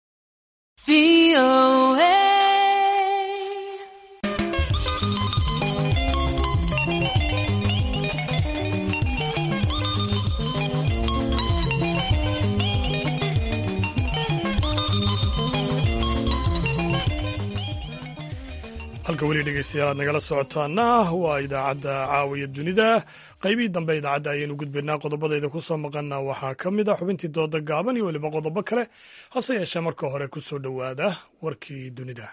halka weli dhegeystayaal aad nagala socotaana waa idaacadda caawiya dunida qaybihii dambe idaacadda ayaynu gudbaynaa qodobadayda ku soo maqana waxaa ka mid ah xubintii dooda gaaban iyo weliba qodobo kale hase yeeshee marka hore ku soo dhowaada warkii dunida.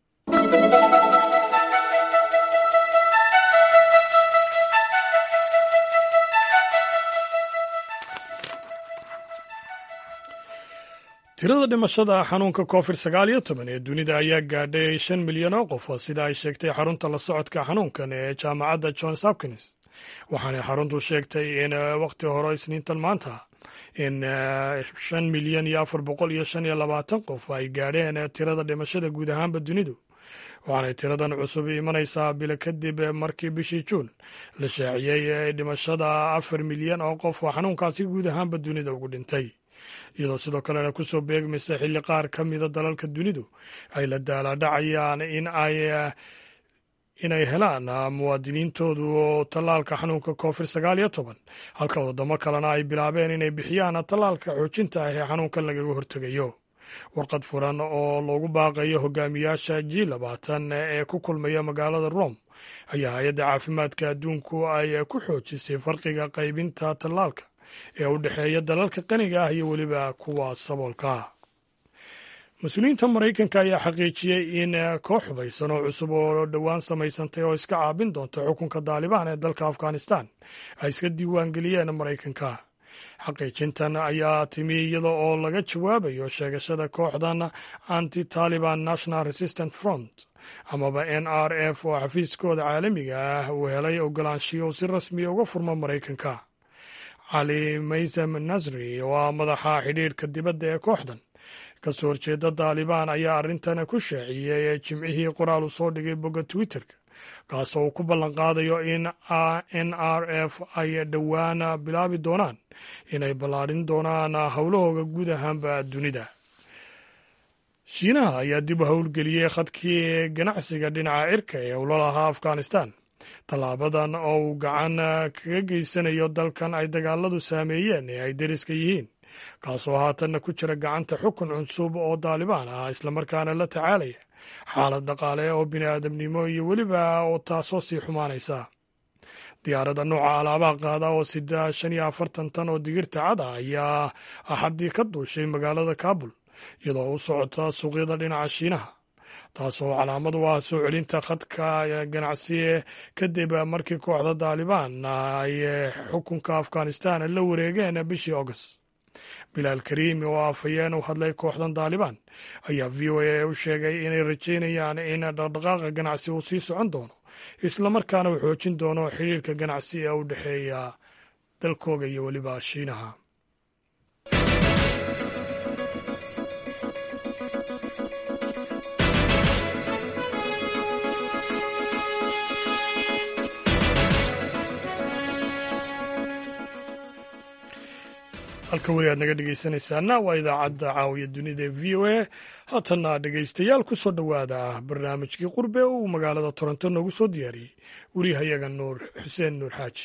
tirada dhimashada xanuunka covid sagaal iyo toban ee dunida ayaa gaadhay shan milyan oo qof sida ay sheegtay xarunta la socodka xanuunkan ee jaamacadda johns hopkins waxaanay xaruntu sheegtay in wakhti hore isniintan maanta in shan milyan iyo afar boqol iyo shan iyo labaatan qof ay gaadheen tirada dhimashada guud ahaanba dunidu waxaanay tiradan cusub imanaysaa bilo kadib markii bishii juun la shaaciyey dhimashada afar milyan oo qof oo xanuunkaasi guud ahaanba dunida ugu dhintay iyadoo sidoo kalena ku soo beegmaysa xilli qaar ka mida dalalka dunidu ay la daalaadhacayaan in ay inay helaan muwaadiniintoodu oo tallaalka xanuunka covid sagaal iyo toban halka waddamo kalena ay bilaabeen inay bixiyaan tallaalka xoojinta ah ee xanuunkan lagaga hortegayo. warqad furan oo loogu baaqayo hogaamiyaasha g labaatan ee ku kulmaya magaalada rome ayaa hay-adda caafimaadka adduunku ay ku xoojisay farqiga qaybinta tallaalka ee u dhexeeya dalalka qaniga ah iyo weliba kuwa saboolka ah. mas-uuliyiinta maraykanka ayaa xaqiijiyey in koox hubaysan oo cusub oo dhowaan samaysantay oo iska caabin doonta xukunka daalibaan ee dalka afghanistan ay iska diiwaangeliyeen maraykanka. xaqiijintan ayaa timi iyada oo laga jawaabayo sheegashada kooxdan anti taliban national resistant front amaba n r f oo xafiiskooda caalamiga ah uu helay ogolaanshiyo si rasmiya uga furma maraykanka. cali maysam nasri oo ah madaxa xidhiidhka dibadda ee kooxdan kasoo horjeeda daalibaan ayaa arrintan ku shaaciyey jimcihii qoraal uu soo dhigay bogga twitterka kaasoo uu ku ballan qaadayo in n r f ay dhowaan bilaabi doonaan inay ballaadhin doonaan howlahooga guud ahaanba dunida. shiinaha ayaa dib u howlgeliyey khadkii ganacsiga dhinaca cirka ee ula lahaa afghanistan tallaabadan oo uu gacan kaga geysanayo dalkan ay dagaaladu saameeyeen ee ay deriska yihiin kaasoo haatanna ku jira gacanta xukun cusub oo daalibaan ah islamarkaana la tacaalaya xaalad dhaqaale oo bini'aadamnimo iyo weliba oo taasoo sii xumaanaysa. diyaaradda nooca alaabaha qaada oo sida shan iyo afartan tan oo digirta cada ayaa axaddii ka duushay magaalada kaabul iyadoo u socota suuqyada dhinaca shiinaha taasoo calaamad u ah soo celinta khadka ganacsi kadib markii kooxda daalibaan ay xukunka afghanistan la wareegeen bishii august. bilaal kariimi oo afhayeen u hadlay kooxdan daalibaan ayaa v o a u sheegay inay rajaynayaan in dhaqdhaqaaqa ganacsi uu sii socon doono islamarkaana uu xoojin doono xidhiirka ganacsi ee u dhexeeya dalkooga iyo weliba shiinaha. halka weli aad naga dhegaysanaysaana waa idaacadda caawiya dunida ee v o a. haatanna dhegaystayaal ku soo dhowaada barnaamijkii qurbe oo uu magaalada toronto noogu soo diyaariyey wariyahayaga nuur xuseen nuur xaaji.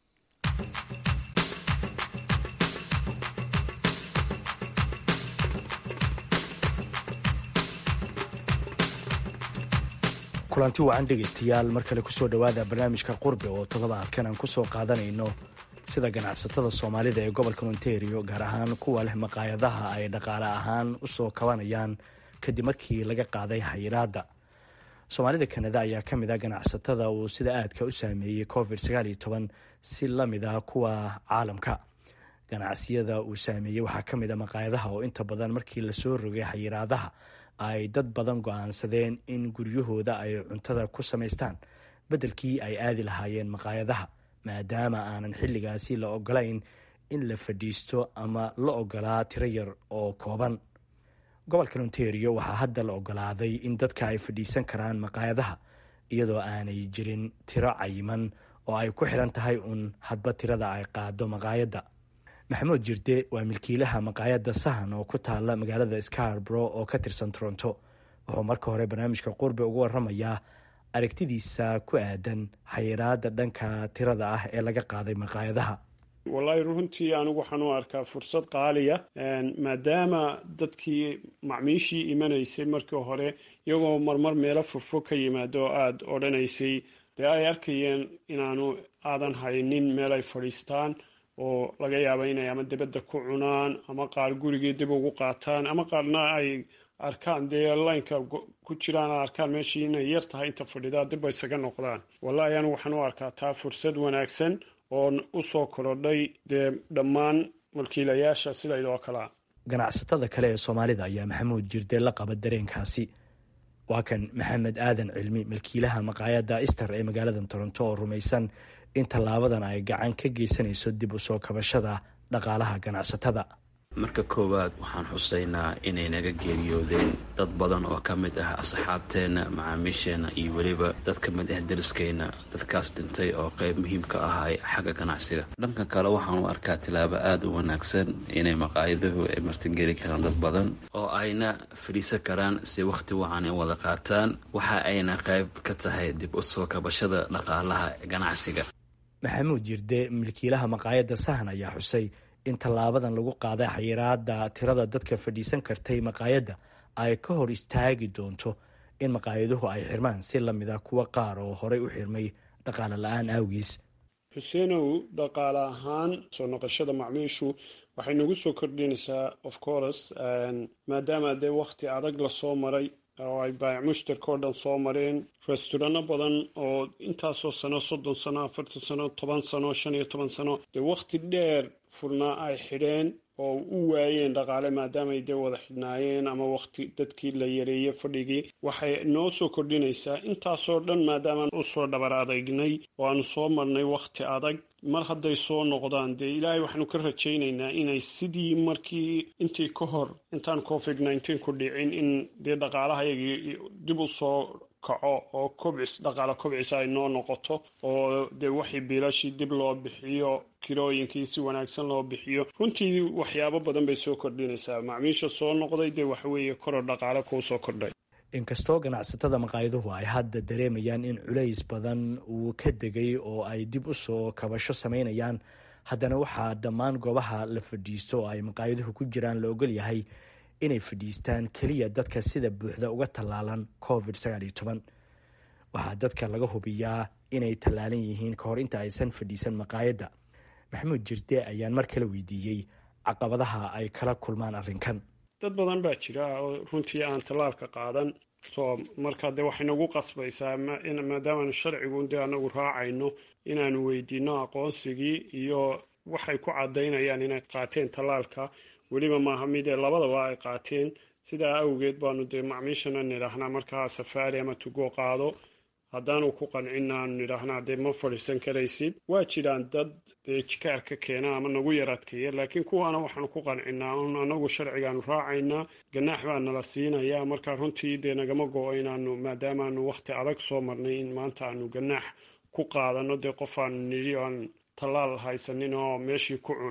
kulanti wacan dhegaystayaal mar kale kusoo dhowaada barnaamijka qurbe oo toddobaadkan aan kusoo qaadanayno sida ganacsatada soomaalida ee gobolka ontario gaar ahaan kuwa leh maqaayadaha ay dhaqaale ahaan usoo kabanayaan kadib markii laga qaaday xayiraadda. soomaalida kanada ayaa ka mid ah ganacsatada uu sida aadka u saameeyey covid sagaal iyo toban si la mid ah kuwa caalamka. ganacsiyada uu saameeyey waxaa ka mid a maqaayadaha oo inta badan markii lasoo rogay xayiraadaha ay dad badan go-aansadeen in guryahooda ay cuntada ku samaystaan beddelkii ay aadi lahaayeen maqaayadaha, maadaama aanan xilligaasi la ogolayn in la fadhiisto ama la ogolaa tiro yar oo kooban. gobolka ontario waxaa hadda la ogolaaday in dadka ay fadhiisan karaan maqaayadaha iyadoo aanay jirin tiro cayiman oo ay ku xiran tahay uun hadba tirada ay qaado maqaayadda. maxamuud jirde waa milkiilaha maqaayadda sahan oo ku taala magaalada scarborough oo ka tirsan toronto. wuxuu marka hore barnaamijka qurbe ugu waramayaa aragtidiisa ku aadan xayiraada dhanka tirada ah ee laga qaaday maqaayadaha. wallaahi runtii anigu waxaan u arkaa fursad qaaliya maadaama dadkii macmiishii imanaysay markii hore iyagoo marmar meelo fogfog ka yimaado oo aada odhanaysay dee ay arkayeen inaanu aadan haynin meel ay fadhiistaan oo laga yaaba inay ama dibadda ku cunaan ama qaar gurigii dib ugu qaataan ama qaarna ay arkaan dee laynka ku jiraan arkaan meeshii inay yar tahay inta fadhidaa dib ay isaga noqdaan. wallaahi anigu waxaan u arkaa taa fursad wanaagsan oo u soo korodhay dee dhammaan mulkiilayaasha sidaydoo kalea. ganacsatada kale ee soomaalida ayaa maxamuud jirde la qaba dareenkaasi. waa kan maxamed aadan cilmi milkiilaha maqaayadda ister ee magaalada toronto oo rumaysan in tallaabadan ay gacan ka geysanayso dib u soo kabashada dhaqaalaha ganacsatada. marka koowaad waxaan xusaynaa inay naga geeriyoodeen dad badan oo ka mid ah asxaabteenna, macaamiisheenna iyo weliba dad ka mid ah dariskeenna. dadkaas dhintay oo qayb muhiim ka ahay xagga ganacsiga. dhanka kale waxaan u arkaa tilaabo aada u wanaagsan inay maqaayaduhu ay martigeli karaan dad badan oo ayna fadhiisan karaan si wakhti wacan ay wada qaataan. waxa ayna qayb ka tahay dib u soo kabashada dhaqaalaha ganacsiga. maxamuud jirde milkiilaha maqaayadda sahan ayaa xusay in tallaabadan lagu qaaday xayiraada tirada dadka fadhiisan kartay maqaayadda ay ka hor istaagi doonto in maqaayaduhu ay xirmaan si la mid a kuwa qaar oo horey u xirmay dhaqaale la-aan awgiis. xuseenow, dhaqaale ahaan soo noqoshada macmiishu waxay nagu soo kordhinaysaa of course maadaama dee wakhti adag lasoo maray oo ay baayac mushtarka oo dhan soo mareen. restauranno badan oo intaasoo sano soddon sano afartan sano toban sano shan iyo toban sano dee wakhti dheer furnaa ay xidheen oo u waayeen dhaqaale maadaama ay dee wada xidhnaayeen ama wakhti dadkii la yareeyey fadhigii. waxay noo soo kordhinaysaa intaasoo dhan maadaamaan usoo dhabar adeegnay oo aanu soo marnay wakhti adag. mar hadday soo noqdaan dee ilaahay waxaanu ka rajaynaynaa inay sidii markii intii ka hor intaan covid nineteen ku dhicin in dee dhaqaalahayagii dib u soo kaco oo kobcis dhaqaale kobcis ay noo noqoto oo dee waxii biilashii dib loo bixiyo, kirooyinkii si wanaagsan loo bixiyo. runtii waxyaabo badan bay soo kordhinaysaa. macmiisha soo noqday dee waxaweeye koror dhaqaale kuu soo kordhay. inkastoo ganacsatada maqaayaduhu ay hadda dareemayaan in culays badan uu ka degay oo ay dib u soo kabasho samaynayaan, haddana waxaa dhammaan goobaha la fadhiisto oo ay maqaayaduhu ku jiraan la ogol yahay inay fadhiistaan keliya dadka sida buuxda uga tallaalan covid sagaal iyo toban. waxaa dadka laga hubiyaa inay tallaalan yihiin ka hor inta aysan fadhiisan maqaayadda. maxamuud jirde ayaan mar kale weydiiyey caqabadaha ay kala kulmaan arrinkan. dad badan baa jira oo runtii aan tallaalka qaadan. soo markaa dee waxay nagu qasbaysaa maadaamaanu sharcigu dee anagu raacayno inaanu weydiino aqoonsigii iyo waxay ku caddaynayaan inay qaateen tallaalka. weliba maaha midee labadaba ay qaateen. sidaa awgeed baanu dee macmiishana nidhaahnaa markaa safaari ama tugo qaado. haddaanu ku qancina aanu nidhaahnaa dee ma fadhiisan karaysid. waa jiraan dad dee jikaar ka keena ama nagu yaradkeeya, laakiin kuwaana waxaanu ku qancinaa un anagu sharcigaanu raacaynaa. ganaax baa nala siinayaa. markaa runtii dee nagama go-o inaanu maadaamaanu wakhti adag soo marnay in maanta aanu ganaax ku qaadano dee qof aanu nidhi aan tallaal haysanin oo meeshii ku cuna.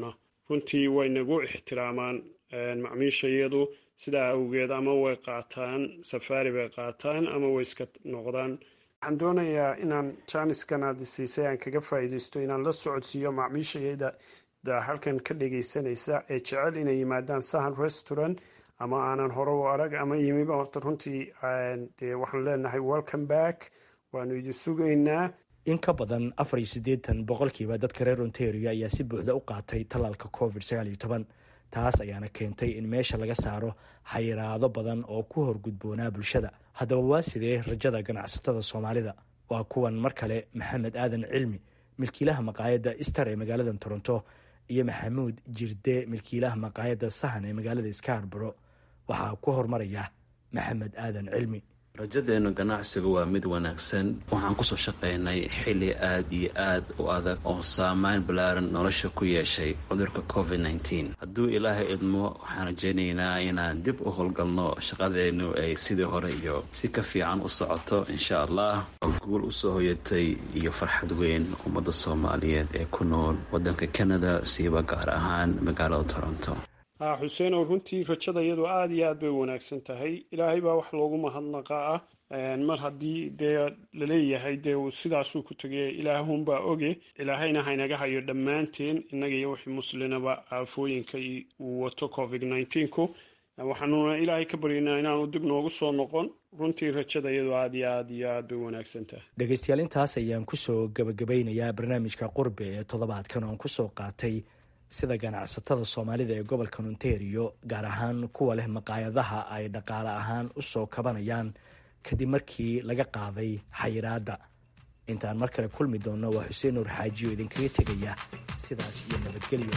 runtii way nagu ixtiraamaan macmiishayadu sidaa awgeed ama way qaataan safaari bay qaataan ama way iska noqdaan. waxaan doonayaa inaan jaaniskan aad siisay aan kaga faa'iidaysto inaan la socodsiiyo macmiishayada halkan ka dhagaysanaysa ee jecel inay yimaadaan Sahan Restaurant ama aanan hore u arag ama yimiba horta runtii dee waxaan leenahay welcome back, waanu idin sugaynaa. in ka badan afar iyo siddeetan boqolkiiba dadka reer Ontario ayaa si buuxda u qaatay tallaalka covid sagaal iyo toban. taas ayaana keentay in meesha laga saaro xayiraado badan oo ku horgudboonaa bulshada. haddaba waa sidee rajada ganacsatada Soomaalida? waa kuwan mar kale Maxamed Aadan Cilmi, milkiilaha maqaayadda Easter ee magaalada Toronto, iyo Maxamuud Jirde, milkiilaha maqaayadda Sahan ee magaalada Scarborough. waxaa ku hormaraya Maxamed Aadan Cilmi. rajadeena ganacsiga waa mid wanaagsan. waxaan kusoo shaqaynay xilli aad iyo aad u adag oo saameyn ballaaran nolosha ku yeeshay cudurka covid nineteen. hadduu ilaahay idmo waxaan rajaynaynaa inaan dib u howlgalno, shaqadeennu ay sidii hore iyo si ka fiican u socoto insha allah. oo guul usoo hoyatay iyo farxad weyn ummadda Soomaaliyeed ee ku nool waddanka Canada, siiba gaar ahaan magaalada Toronto. xuseen oo runtii rajada iyadu aada iyo aad bay wanaagsan tahay. ilaahay baa wax loogu mahadnaqaa ah mar haddii dee laleeyahay dee uu sidaasuu ku tegay ilaahunbaa oge. ilaahayna haynaga hayo dhammaanteen innaga iyo wixii muslinaba aafooyinka uu wato covid nineteenku. waxaanuna ilaahay ka baryaynaa inaanu dib noogu soo noqon. runtii rajada iyadu aada iyo aad iyo aad bay wanaagsan tahay. dhegaystayaal, intaas ayaan kusoo gabagabeynayaa barnaamijka qurbe ee toddobaadkan oon kusoo qaatay sida ganacsatada Soomaalida ee gobolka Ontario, gaar ahaan kuwa leh maqaayadaha, ay dhaqaale ahaan u soo kabanayaan kadib markii laga qaaday xayiraadda. intaan mar kale kulmi doonno waa Xuseen Nuur Xaaji oo idinkaga tegaya sidaas iyo nabadgelyo.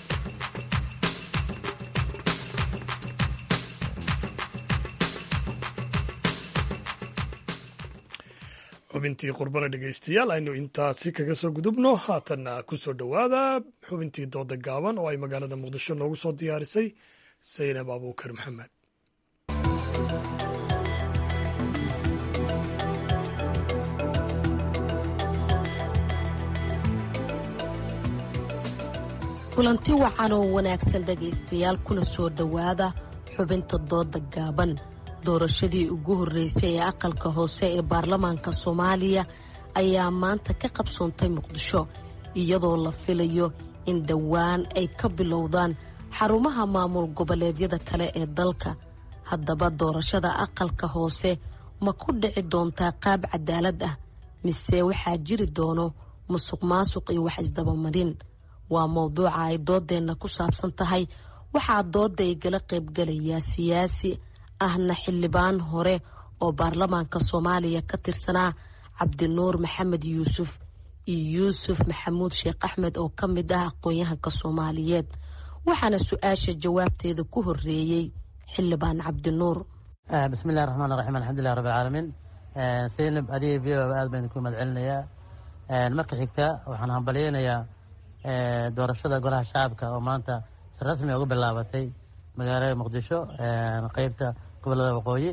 xubintii qurbana dhegaystayaal aynu intaasi kaga soo gudubno. haatanna ku soo dhowaada xubintii dooda gaaban oo ay magaalada Muqdisho noogu soo diyaarisay Saynab Abuukar Maxamed. kulanti wacan oo wanaagsan dhegaystayaal, kuna soo dhowaada xubinta dooda gaaban. doorashadii ugu horreysay ee aqalka hoose ee baarlamaanka Soomaaliya ayaa maanta ka qabsoontay Muqdisho, iyadoo la filayo in dhowaan ay ka bilowdaan xarumaha maamul goboleedyada kale ee dalka. haddaba doorashada aqalka hoose ma ku dhici doontaa qaab cadaalad ah, mise waxaa jiri doono musuqmaasuq iyo wax isdabamarin? waa mowduuca ay doodeenna ku saabsan tahay. waxaa dooda igala qaybgalayaa siyaasi ahna xildhibaan hore oo baarlamaanka Soomaaliya ka tirsanaa, Cabdinuur Maxamed Yuusuf, iyo Yuusuf Maxamuud Sheekh Axmed oo ka mid ah aqoon-yahanka Soomaaliyeed. waxaana su-aasha jawaabteeda ku horeeyey xildhibaan Cabdinuur. bismillahi raxmaani raxiim, alxamdulillahi rabbil caalamiin. Saynab adiga biyo aad baan ku madcelinayaa. marka xigta waxaan hambaliyeynayaa doorashada golaha shacabka oo maanta si rasmi ugu bilaabatay magaalada Muqdisho, qaybta gobolada waqooyi.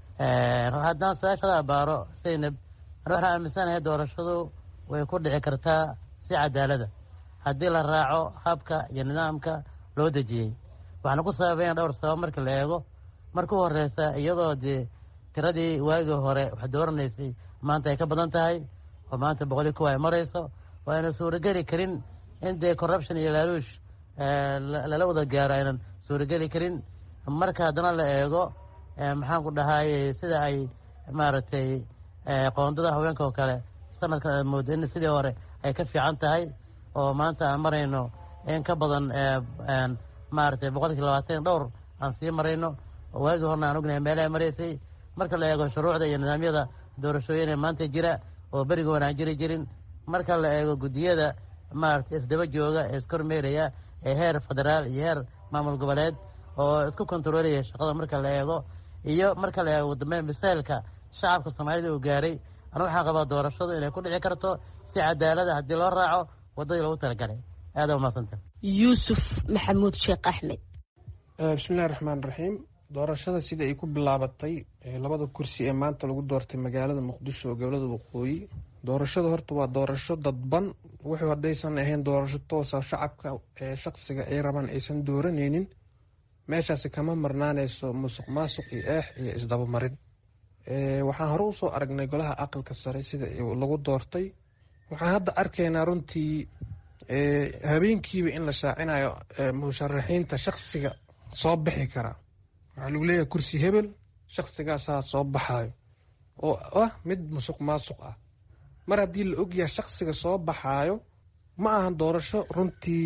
haddaan su-aashada baaro Saynab, waxaan aaminsanahay doorashadu way ku dhici kartaa si cadaalada haddii la raaco habka iyo nidaamka loo dejiyey. waxaana ku sababeyn dhowr sabab marka la eego. marka u horeysa, iyadoo dee tiradii waagii hore wax dooranaysay maanta ay ka badan tahay oo maanta boqoli kuwa ay marayso, oo ayna suurageli karin in dee corruption iyo laaluush lala wada gaaro, aynan suurageli karin. marka haddana la eego maxaan ku dhahay sida ay maaragtay qoondada haweenka oo kale sanadkan aad moodo in sidii hore ay ka fiican tahay, oo maanta aan marayno in ka badan maaragtay boqolkii labaatan dhowr aan sii marayno. waagii horena aan ognahay meelaha maraysay. marka la eego shuruucda iyo nidaamyada doorashooyin ee maanta jira oo berigoon aan jiri jirin. marka la eego guddiyada maaragtay isdaba jooga ee iskormeeraya ee heer federaal iyo heer maamul goboleed oo isku kontroolaya shaqada. marka la eego iyo marka la eego dambeyn misaylka shacabka Soomaalida uu gaaray, ana waxaan qabaa doorashadu inay ku dhici karto si cadaalada haddii loo raaco wadadii loogu talagalay. aad u mahadsantahay. Yuusuf Maxamuud Sheekh Axmed. bismillahi raxmaani raxiim. doorashada sida ay ku bilaabatay labada kursi ee maanta lagu doortay magaalada Muqdisho oo gobolada waqooyi doorashada horta waa doorasho dadban, wuxuu haddaysan ahayn doorasho toosa shacabka ee shaqsiga ay rabaan aysan dooranaynin, meeshaasi kama marnaanayso musuq maasuq iyo eex iyo isdabamarin. waxaan hore usoo aragnay golaha aqalka sare sida lagu doortay. waxaan hadda arkaynaa runtii habeenkiiba in la shaacinayo musharaxiinta shaqsiga soo bixi kara. waxaa lagu leeyahay kursi hebel shaqsigaasaa soo baxayo oo ah mid musuq maasuq ah. mar haddii la ogyahay shaqsiga soo baxaayo, ma ahan doorasho runtii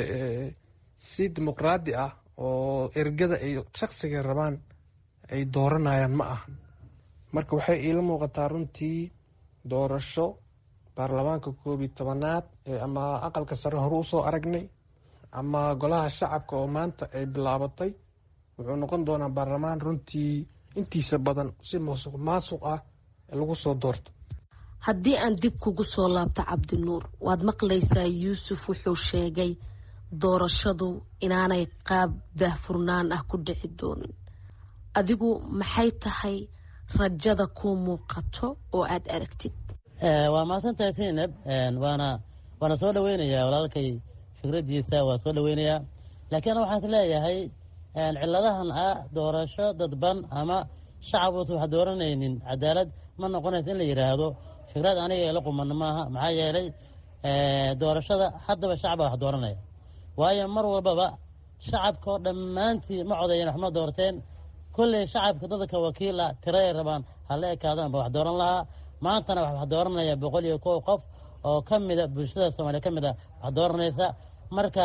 si dimuqraadi ah oo ergada ay shaqsiga rabaan ay dooranayaan ma ahan. marka waxay iila muuqataa runtii doorasho baarlamaanka koob iyo tobanaad ama aqalka sare hore usoo aragnay ama golaha shacabka oo maanta ay bilaabatay, wuxuu noqon doonaa baarlamaan runtii intiisa badan si musuq maasuq ah lagu soo doorto. haddii aan dib kugu soo laabto cabdinuur, waad maqlaysaa yuusuf wuxuu sheegay doorashadu inaanay qaab daahfurnaan ah ku dhici doonin. adigu maxay tahay rajada kuu muuqato oo aad aragtid? waa mahadsantahay Zainab, waana waana soo dhaweynayaa walaalkay fikradiisa, waa soo dhaweynayaa. laakiin waxaan is leeyahay ciladahan ah doorasho dadban ama shacab uusan wax dooranaynin cadaalad ma noqonayso in la yidhaahdo fikrad aniga ila quman maaha. maxaa yeelay doorashada haddaba shacaba wax dooranaya, waayo mar walbaba shacabka oo dhammaantii ma codayen wax ma doorteen. kulley shacabka dadka wakiila tiray rabaan hala ekaadaan ba wax dooran lahaa. maantana wax dooranaya boqol iyo kow qof oo ka mida bulshada Soomaaliya ka mida wax dooranaysa. marka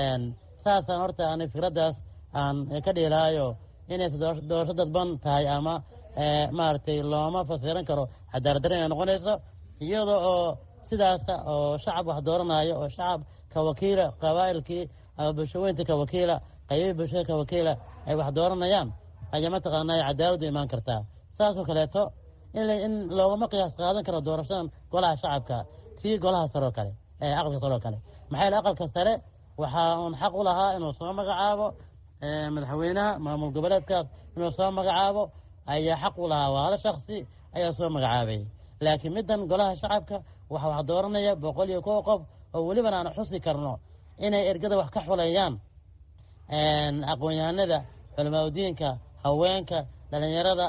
saasaan horta aan fikradaas aan ka dhiilaayo inay doorasho dadban tahay ama maaragtay looma fasiran karo cadaalad darro inay noqonayso, iyadoo oo sidaas oo shacab wax dooranayo oo shacab ka wakiila qabaa'ilkii ama bulshooyinka ka wakiila qayb bulshada ka wakiila ay wax dooranayaan ayaa mataqaanaa cadaalad u imaan kartaa. saasoo kaleeto in loogama qiyaas qaadan karo doorashadan golaha shacabka tii golaha sare oo kale ee aqalka sare oo kale. maxaa yeelay aqalka sare waxaa uun xaq u lahaa inuu soo magacaabo madaxweynaha maamul goboleedkaas, inuu soo magacaabo ayaa xaq u lahaa. waa hal shaksi ayaa soo magacaabay. laakiin middan golaha shacabka waxa wax dooranaya boqol iyo kow qof oo welibana aan xusi karno inay ergada wax ka xulayaan aqoon-yahanada, culimaadudiinka, haweenka, dhalinyarada,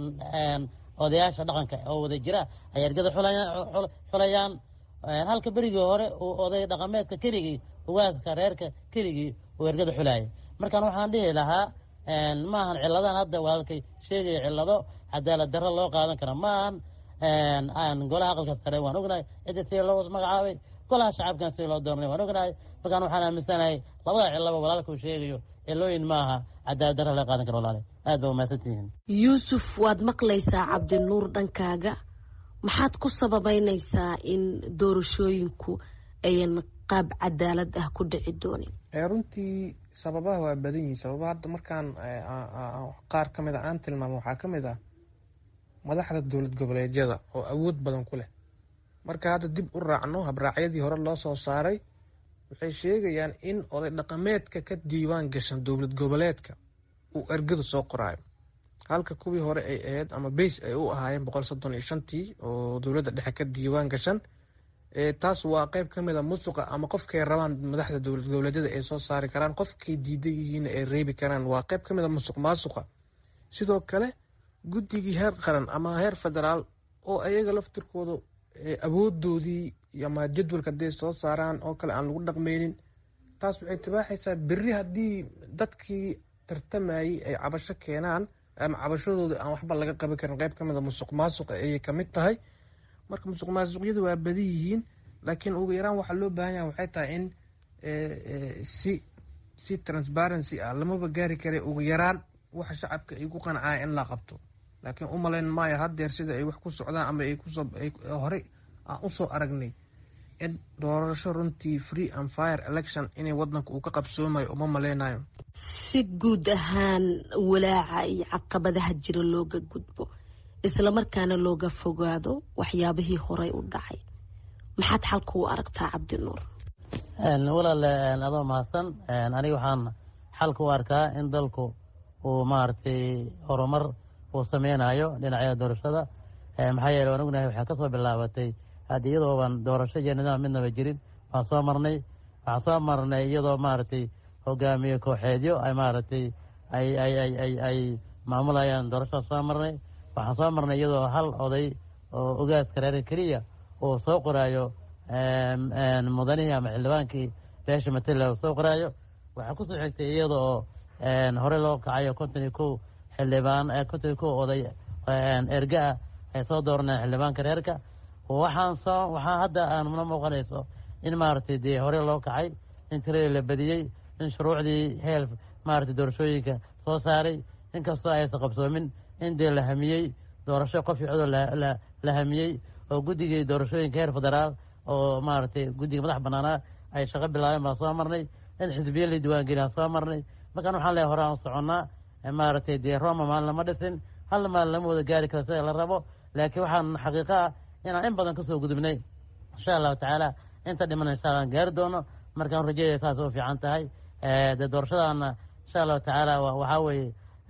odayaasha dhaqanka oo wada jira ay ergada xulayaan. halka berigii hore uu oday dhaqameedka keligii ugaaska reerka keligii uu ergada xulayay. markaan waxaan dhihi lahaa maahan ciladan hadda walaalkay sheegaya cilado cadaalad darro loo qaadan kara maahan. aan golaha aqalka sare waan ognahay cidda si loo magacaabay, golaha shacabkan si loo doornay waan ognahay. markaan waxaan aaminsanahay labada cilaba walaalkuu sheegayo cilooyin maaha cadaalad darro loo qaadan karo. walaale aad baa umahadsantihiin. yuusuf, waad maqlaysaa cabdinuur, dhankaaga maxaad ku sababeynaysaa in doorashooyinku ayan qaab cadaalad ah ku dhici doonin? runtii sababaha waa badan yihiin. sababaha hadda markaan qaar ka mid a aan tilmaamo waxaa ka mid ah madaxda dowlad goboleedyada oo awood badan ku leh. marka hadda dib u raacno habraacyadii hore loo soo saaray, waxay sheegayaan in oday dhaqameedka ka diiwaan gashan dowlad goboleedka uu ergadu soo qoraayo, halka kuwii hore ay ahayd ama beys ay u ahaayeen boqol soddon iyo shantii oo dowladda dhexe ka diiwaan gashan. taas waa qayb ka mid a musuqa ama qofkay rabaan madaxda dowlad goboleedyada ay soo saari karaan, qofkay diidan yihiin ay reebi karaan. waa qayb ka mid a musuq maasuqa. sidoo kale guddigii heer qaran ama heer federaal oo ayaga laftirkooda awoodoodii ama jadwalka haday soo saaraan oo kale aan lagu dhaqmaynin, taas waxay tibaaxaysaa berri haddii dadkii tartamayey ay cabasho keenaan ama cabashadooda aan waxba laga qaban karin, qayb ka mid a musuq maasuqa ayay kamid tahay. marka musuq maasuqyadu waa badan yihiin, laakiin ugu yaraan waxaa loo baahan yahay waxay tahay in si si transparency ah lamaba gaari kare ugu yaraan waxa shacabka ay ku qancaya in la qabto. laakiin u malayn maayo haddeer sida ay wax ku socdaan ama ay kusoo horey aan usoo aragnay in doorasho runtii free and fire election inay wadanka uu ka qabsoomayo uma malaynayo. si guud ahaan walaaca iyo caqabadaha jira looga gudbo islamarkaana looga fogaado waxyaabihii horey u dhacay, maxaad xalka u aragtaa cabdinuur? walaal adoo mahadsan. aniga waxaan xalka u arkaa in dalku uu maaragtay horumar uu sameynayo dhinacyada doorashada. maxaa yeeley waan ognahay waxaa kasoo bilaabatay haddii iyadoo baan doorasho iyo nidaam midnaba jirin waan soo marnay waxaan soo marnay iyadoo maaragtay hogaamiye kooxeedyo ay maaragtay ay ay ay ay ay maamulayaan doorashada soo marnay waxaan soo marnay iyadoo hal oday oo ogaaska reer keliya uu soo qoraayo mudanihii ama xildhibaankii beesha matala uu soo qoraayo waxaa kusoo xigtay iyada oo hore loo kacayo konton iyo kow xildhibaan konton iyo kow oday erga ah ay soo dooraneen xildhibaanka reerka waxaan soo waxaa hadda aan muna muuqanayso in maaragtay dee hore loo kacay in tiradii la badiyey in shuruucdii heel maaragtay doorashooyinka soo saaray inkastoo aysan qabsoomin in dee la hamiyey doorasho qof iyo codoo la hamiyey oo guddigii doorashooyinka heer federaal oo maaragtay guddiga madax banaanaa ay shaqo bilaabeen baan soo marnay in xisbiya la diiwaangeliyaan soo marnay markaan waxaan leeyahay hore aan soconnaa maaragtay dee roma maalin lama dhisin hal maalin lama wada gaari karo sida la rabo laakiin waxaan xaqiiqa ah inaan in badan kasoo gudubnay insha allahu tacaala inta dhiman insha allah aan gaari doono markaan rajeeya saas u fiican tahay dee doorashadaana insha allahu tacaala waxaa weeye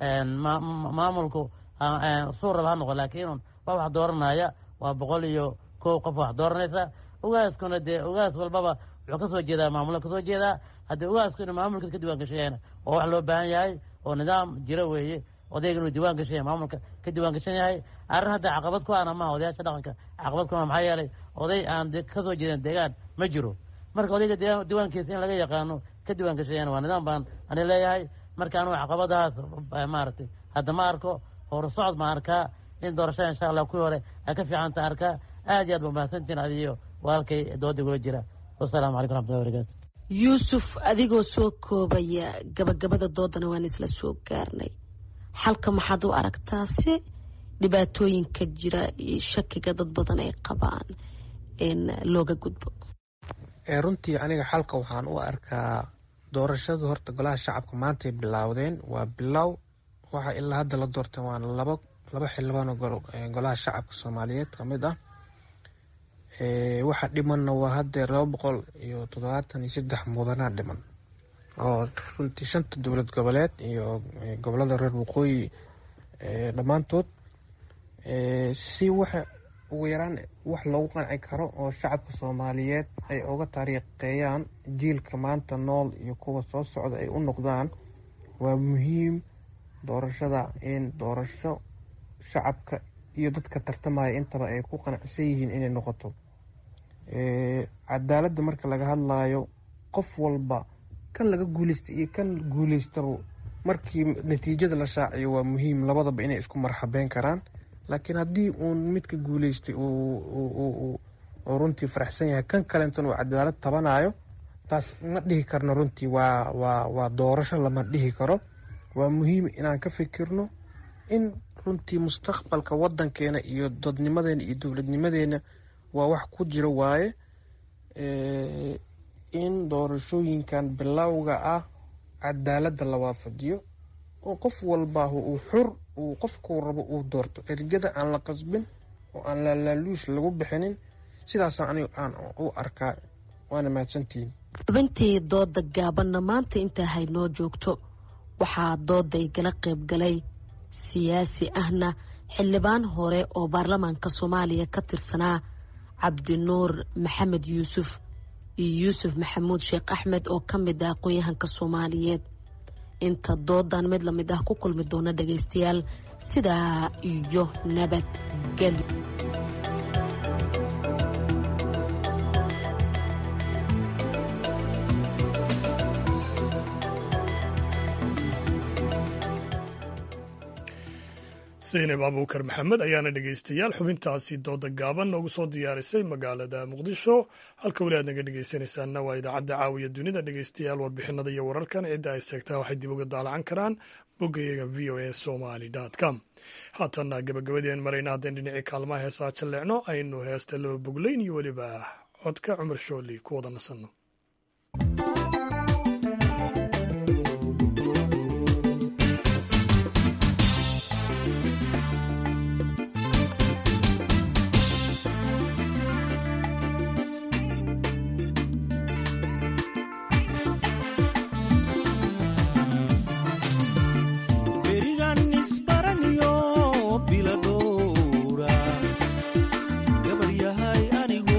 maamulku suur raba ha noqo laakiin waa wax dooranaya waa boqol iyo kow qof wax dooranaysa ogaaskuna dee ogaas walbaba wuxuu kasoo jeedaa maamulka kasoo jeedaa haddii ogaasku inuu maamulka ka diiwaan gashayana oo wax loo baahan yahay oo nidaam jiro weeye odayga inuu diiwaan gashan yahay maamulka ka diiwaan gashan yahay arrin hadda caqabad ku ana maha odayaasha dhaqanka caqabad ku ana maxaa yeelay oday aan kasoo jeedin deegaan ma jiro marka odayga diiwaankiisa in laga yaqaano ka diiwaan gashayana waa nidaam baan ani leeyahay marka anugu caqabadahaas maaragtay hadda ma arko hor socod ma arkaa in doorashada insha allah kuwii hore ay ka fiicanta arkaa aad iyo aad ba mahadsantiin adiyo walaalkay dooda igula jira wasalaamu calaykum raxmatullahi wabarakaatu yuusuf adigoo soo koobaya gabagabada doodana waan isla soo gaarnay xalka maxaad u aragtaa si dhibaatooyinka jira iyo shakiga dad badan ay qabaan in looga gudbo runtii aniga xalka waxaan u arkaa doorashadu horta golaha shacabka maantay bilaawdeen waa bilow waxa ilaa hadda la doortay waana laba laba xildhibaan oo golaha shacabka soomaaliyeed ka mid ah waxa dhimanna waa haddee laba boqol iyo toddobaatan iyo saddex mudanaa dhiman oo runtii shanta dowlad goboleed iyo gobolada reer waqooyi dhammaantood si waxa ugu yaraan wax loogu qanci karo oo shacabka soomaaliyeed ay uga taariiqeeyaan jiilka maanta nool iyo kuwa soo socda ay u noqdaan waa muhiim doorashada in doorasho shacabka iyo dadka tartamaya intaba ay ku qanacsan yihiin inay noqoto cadaaladda marka laga hadlayo qof walba kan laga guuleysta iyo kan guuleystaba markii natiijada la shaaciyo waa muhiim labadaba inay isku marxabeyn karaan laakiin haddii uun midka guuleystay uu runtii faraxsan yahay kan kalentana uu cadaalad tabanayo taas ma dhihi karno runtii waa waa waa doorasho lama dhihi karo waa muhiim inaan ka fikirno in runtii mustaqbalka wadankeena iyo dadnimadeena iyo dowladnimadeena waa wax ku jiro waaye in doorashooyinkan bilowga ah cadaaladda la waafadiyo oo qof walba uu xur uu qofkuu rabo uu doorto ergada aan la qasbin oo aan laalaaluush lagu bixinin sidaasaan anigu aan u arkaa waana mahadsantihiin xubintii dooda gaabanna maanta intaa haynoo joogto waxaa dooda igala qayb galay siyaasi ahna xildhibaan hore oo baarlamaanka soomaaliya ka tirsanaa cabdinuur maxamed yuusuf iyo yuusuf maxamuud sheekh axmed oo ka mid ah aqoon-yahanka soomaaliyeed inta doodan mid lamid ah ku kulmi doona dhagaystayaal sidaa iyo nabadgelyo zaynab abuukar maxamed ayaana dhegaystayaal xubintaasi dooda gaaban noogu soo diyaarisay magaalada muqdisho halka weli aad naga dhegaysanaysaanna waa idaacadda caawiya dunida dhegaystayaal warbixinada iyo wararkan cidda ay seegtaa waxay dib uga daalacan karaan boggayaga v o a somaly com haatanna gabagabadeen marayna haddeen dhinacii kaalmaha heesaa jalleecno aynu heesta laba bogleyn iyo weliba codka cumar shooli ku wada nasanno gabar yahay anigu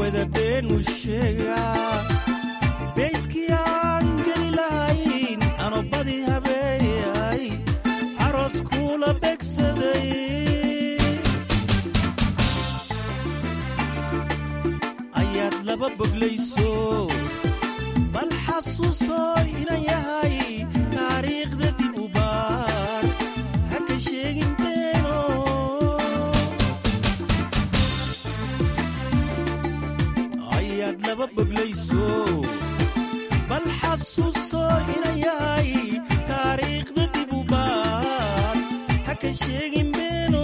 hawada been u sheegaa beydkii aan geli lahayn anobadii habeeyay aroos kuula begsaday ayaad laba boglayso bal xasuuso inan yahay taariikhda dib u baar ha ka sheegin beeno ayaad laba boglayso bal xasuuso inan yahay taariikhda dib u baar ha ka sheegin beeno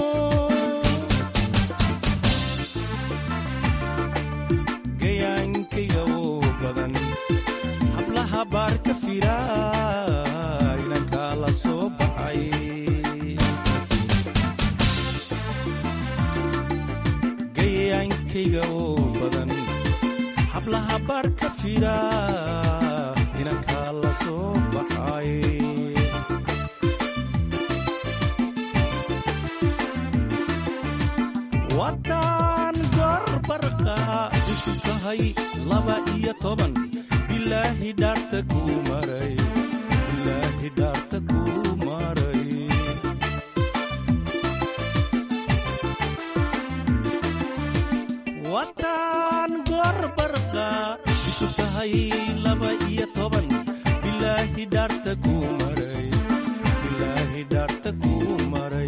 gayaankayga oo badan hablaha baar ka fira inankaa la soo baxay gayaankayga oo badan hablaha baar ka fira inankaa la soo baxay wadan gorbarqa ishu tahay laba iyo toban bilaahi dhaarta kuu maray bilaahi dhaarta kuu maray wadan gorbarqa ishu tahay laba iyo toban bilaahi dhaarta kuu maray bilaahi dhaarta kuu maray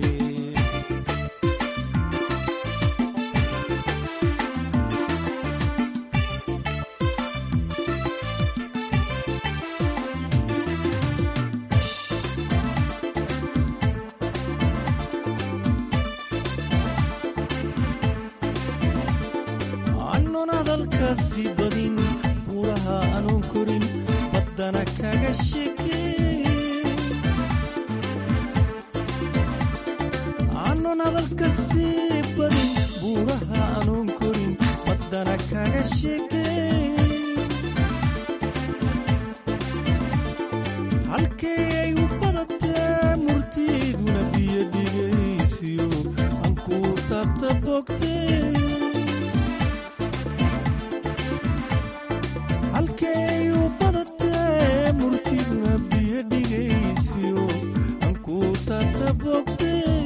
hadalkaasi badin buuraha anuun korin baddana kaga sheekeen anon hadalkaasi badin buuraha anuun korin baddana kaga sheekeen halkee ay u badatee murtiiduna biyo dhigaysiyo ankuu taabta bogtee halkay u badatee murtiduna biyo dhigaysiyo ankuu taabta bogtee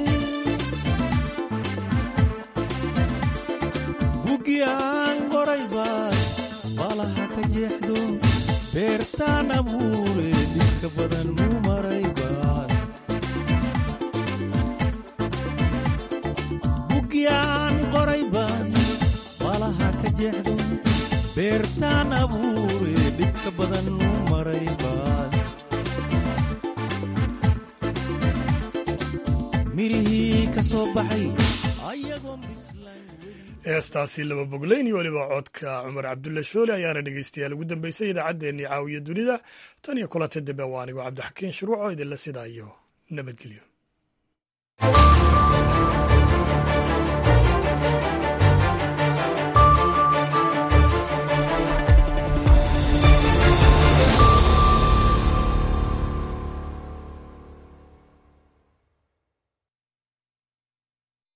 buggii aan qoray baad baalaha ka jeexdo beertaan abuure dhibka badan u maray baad buggii aan qoray baad baalaha ka jeexdo beertaan abuure dhibka badan u maray baad mirihii ka soo baxay heestaasi laba bogleyn iyo weliba codka cumar cabdulle shoole ayaana dhegeystayaal ugu dambeysay idaacaddeenii caawiya dunida tan iyo kulanta dambe waa anigoo cabdixakiin shuruuco idinla sidaa iyo nabadgelyo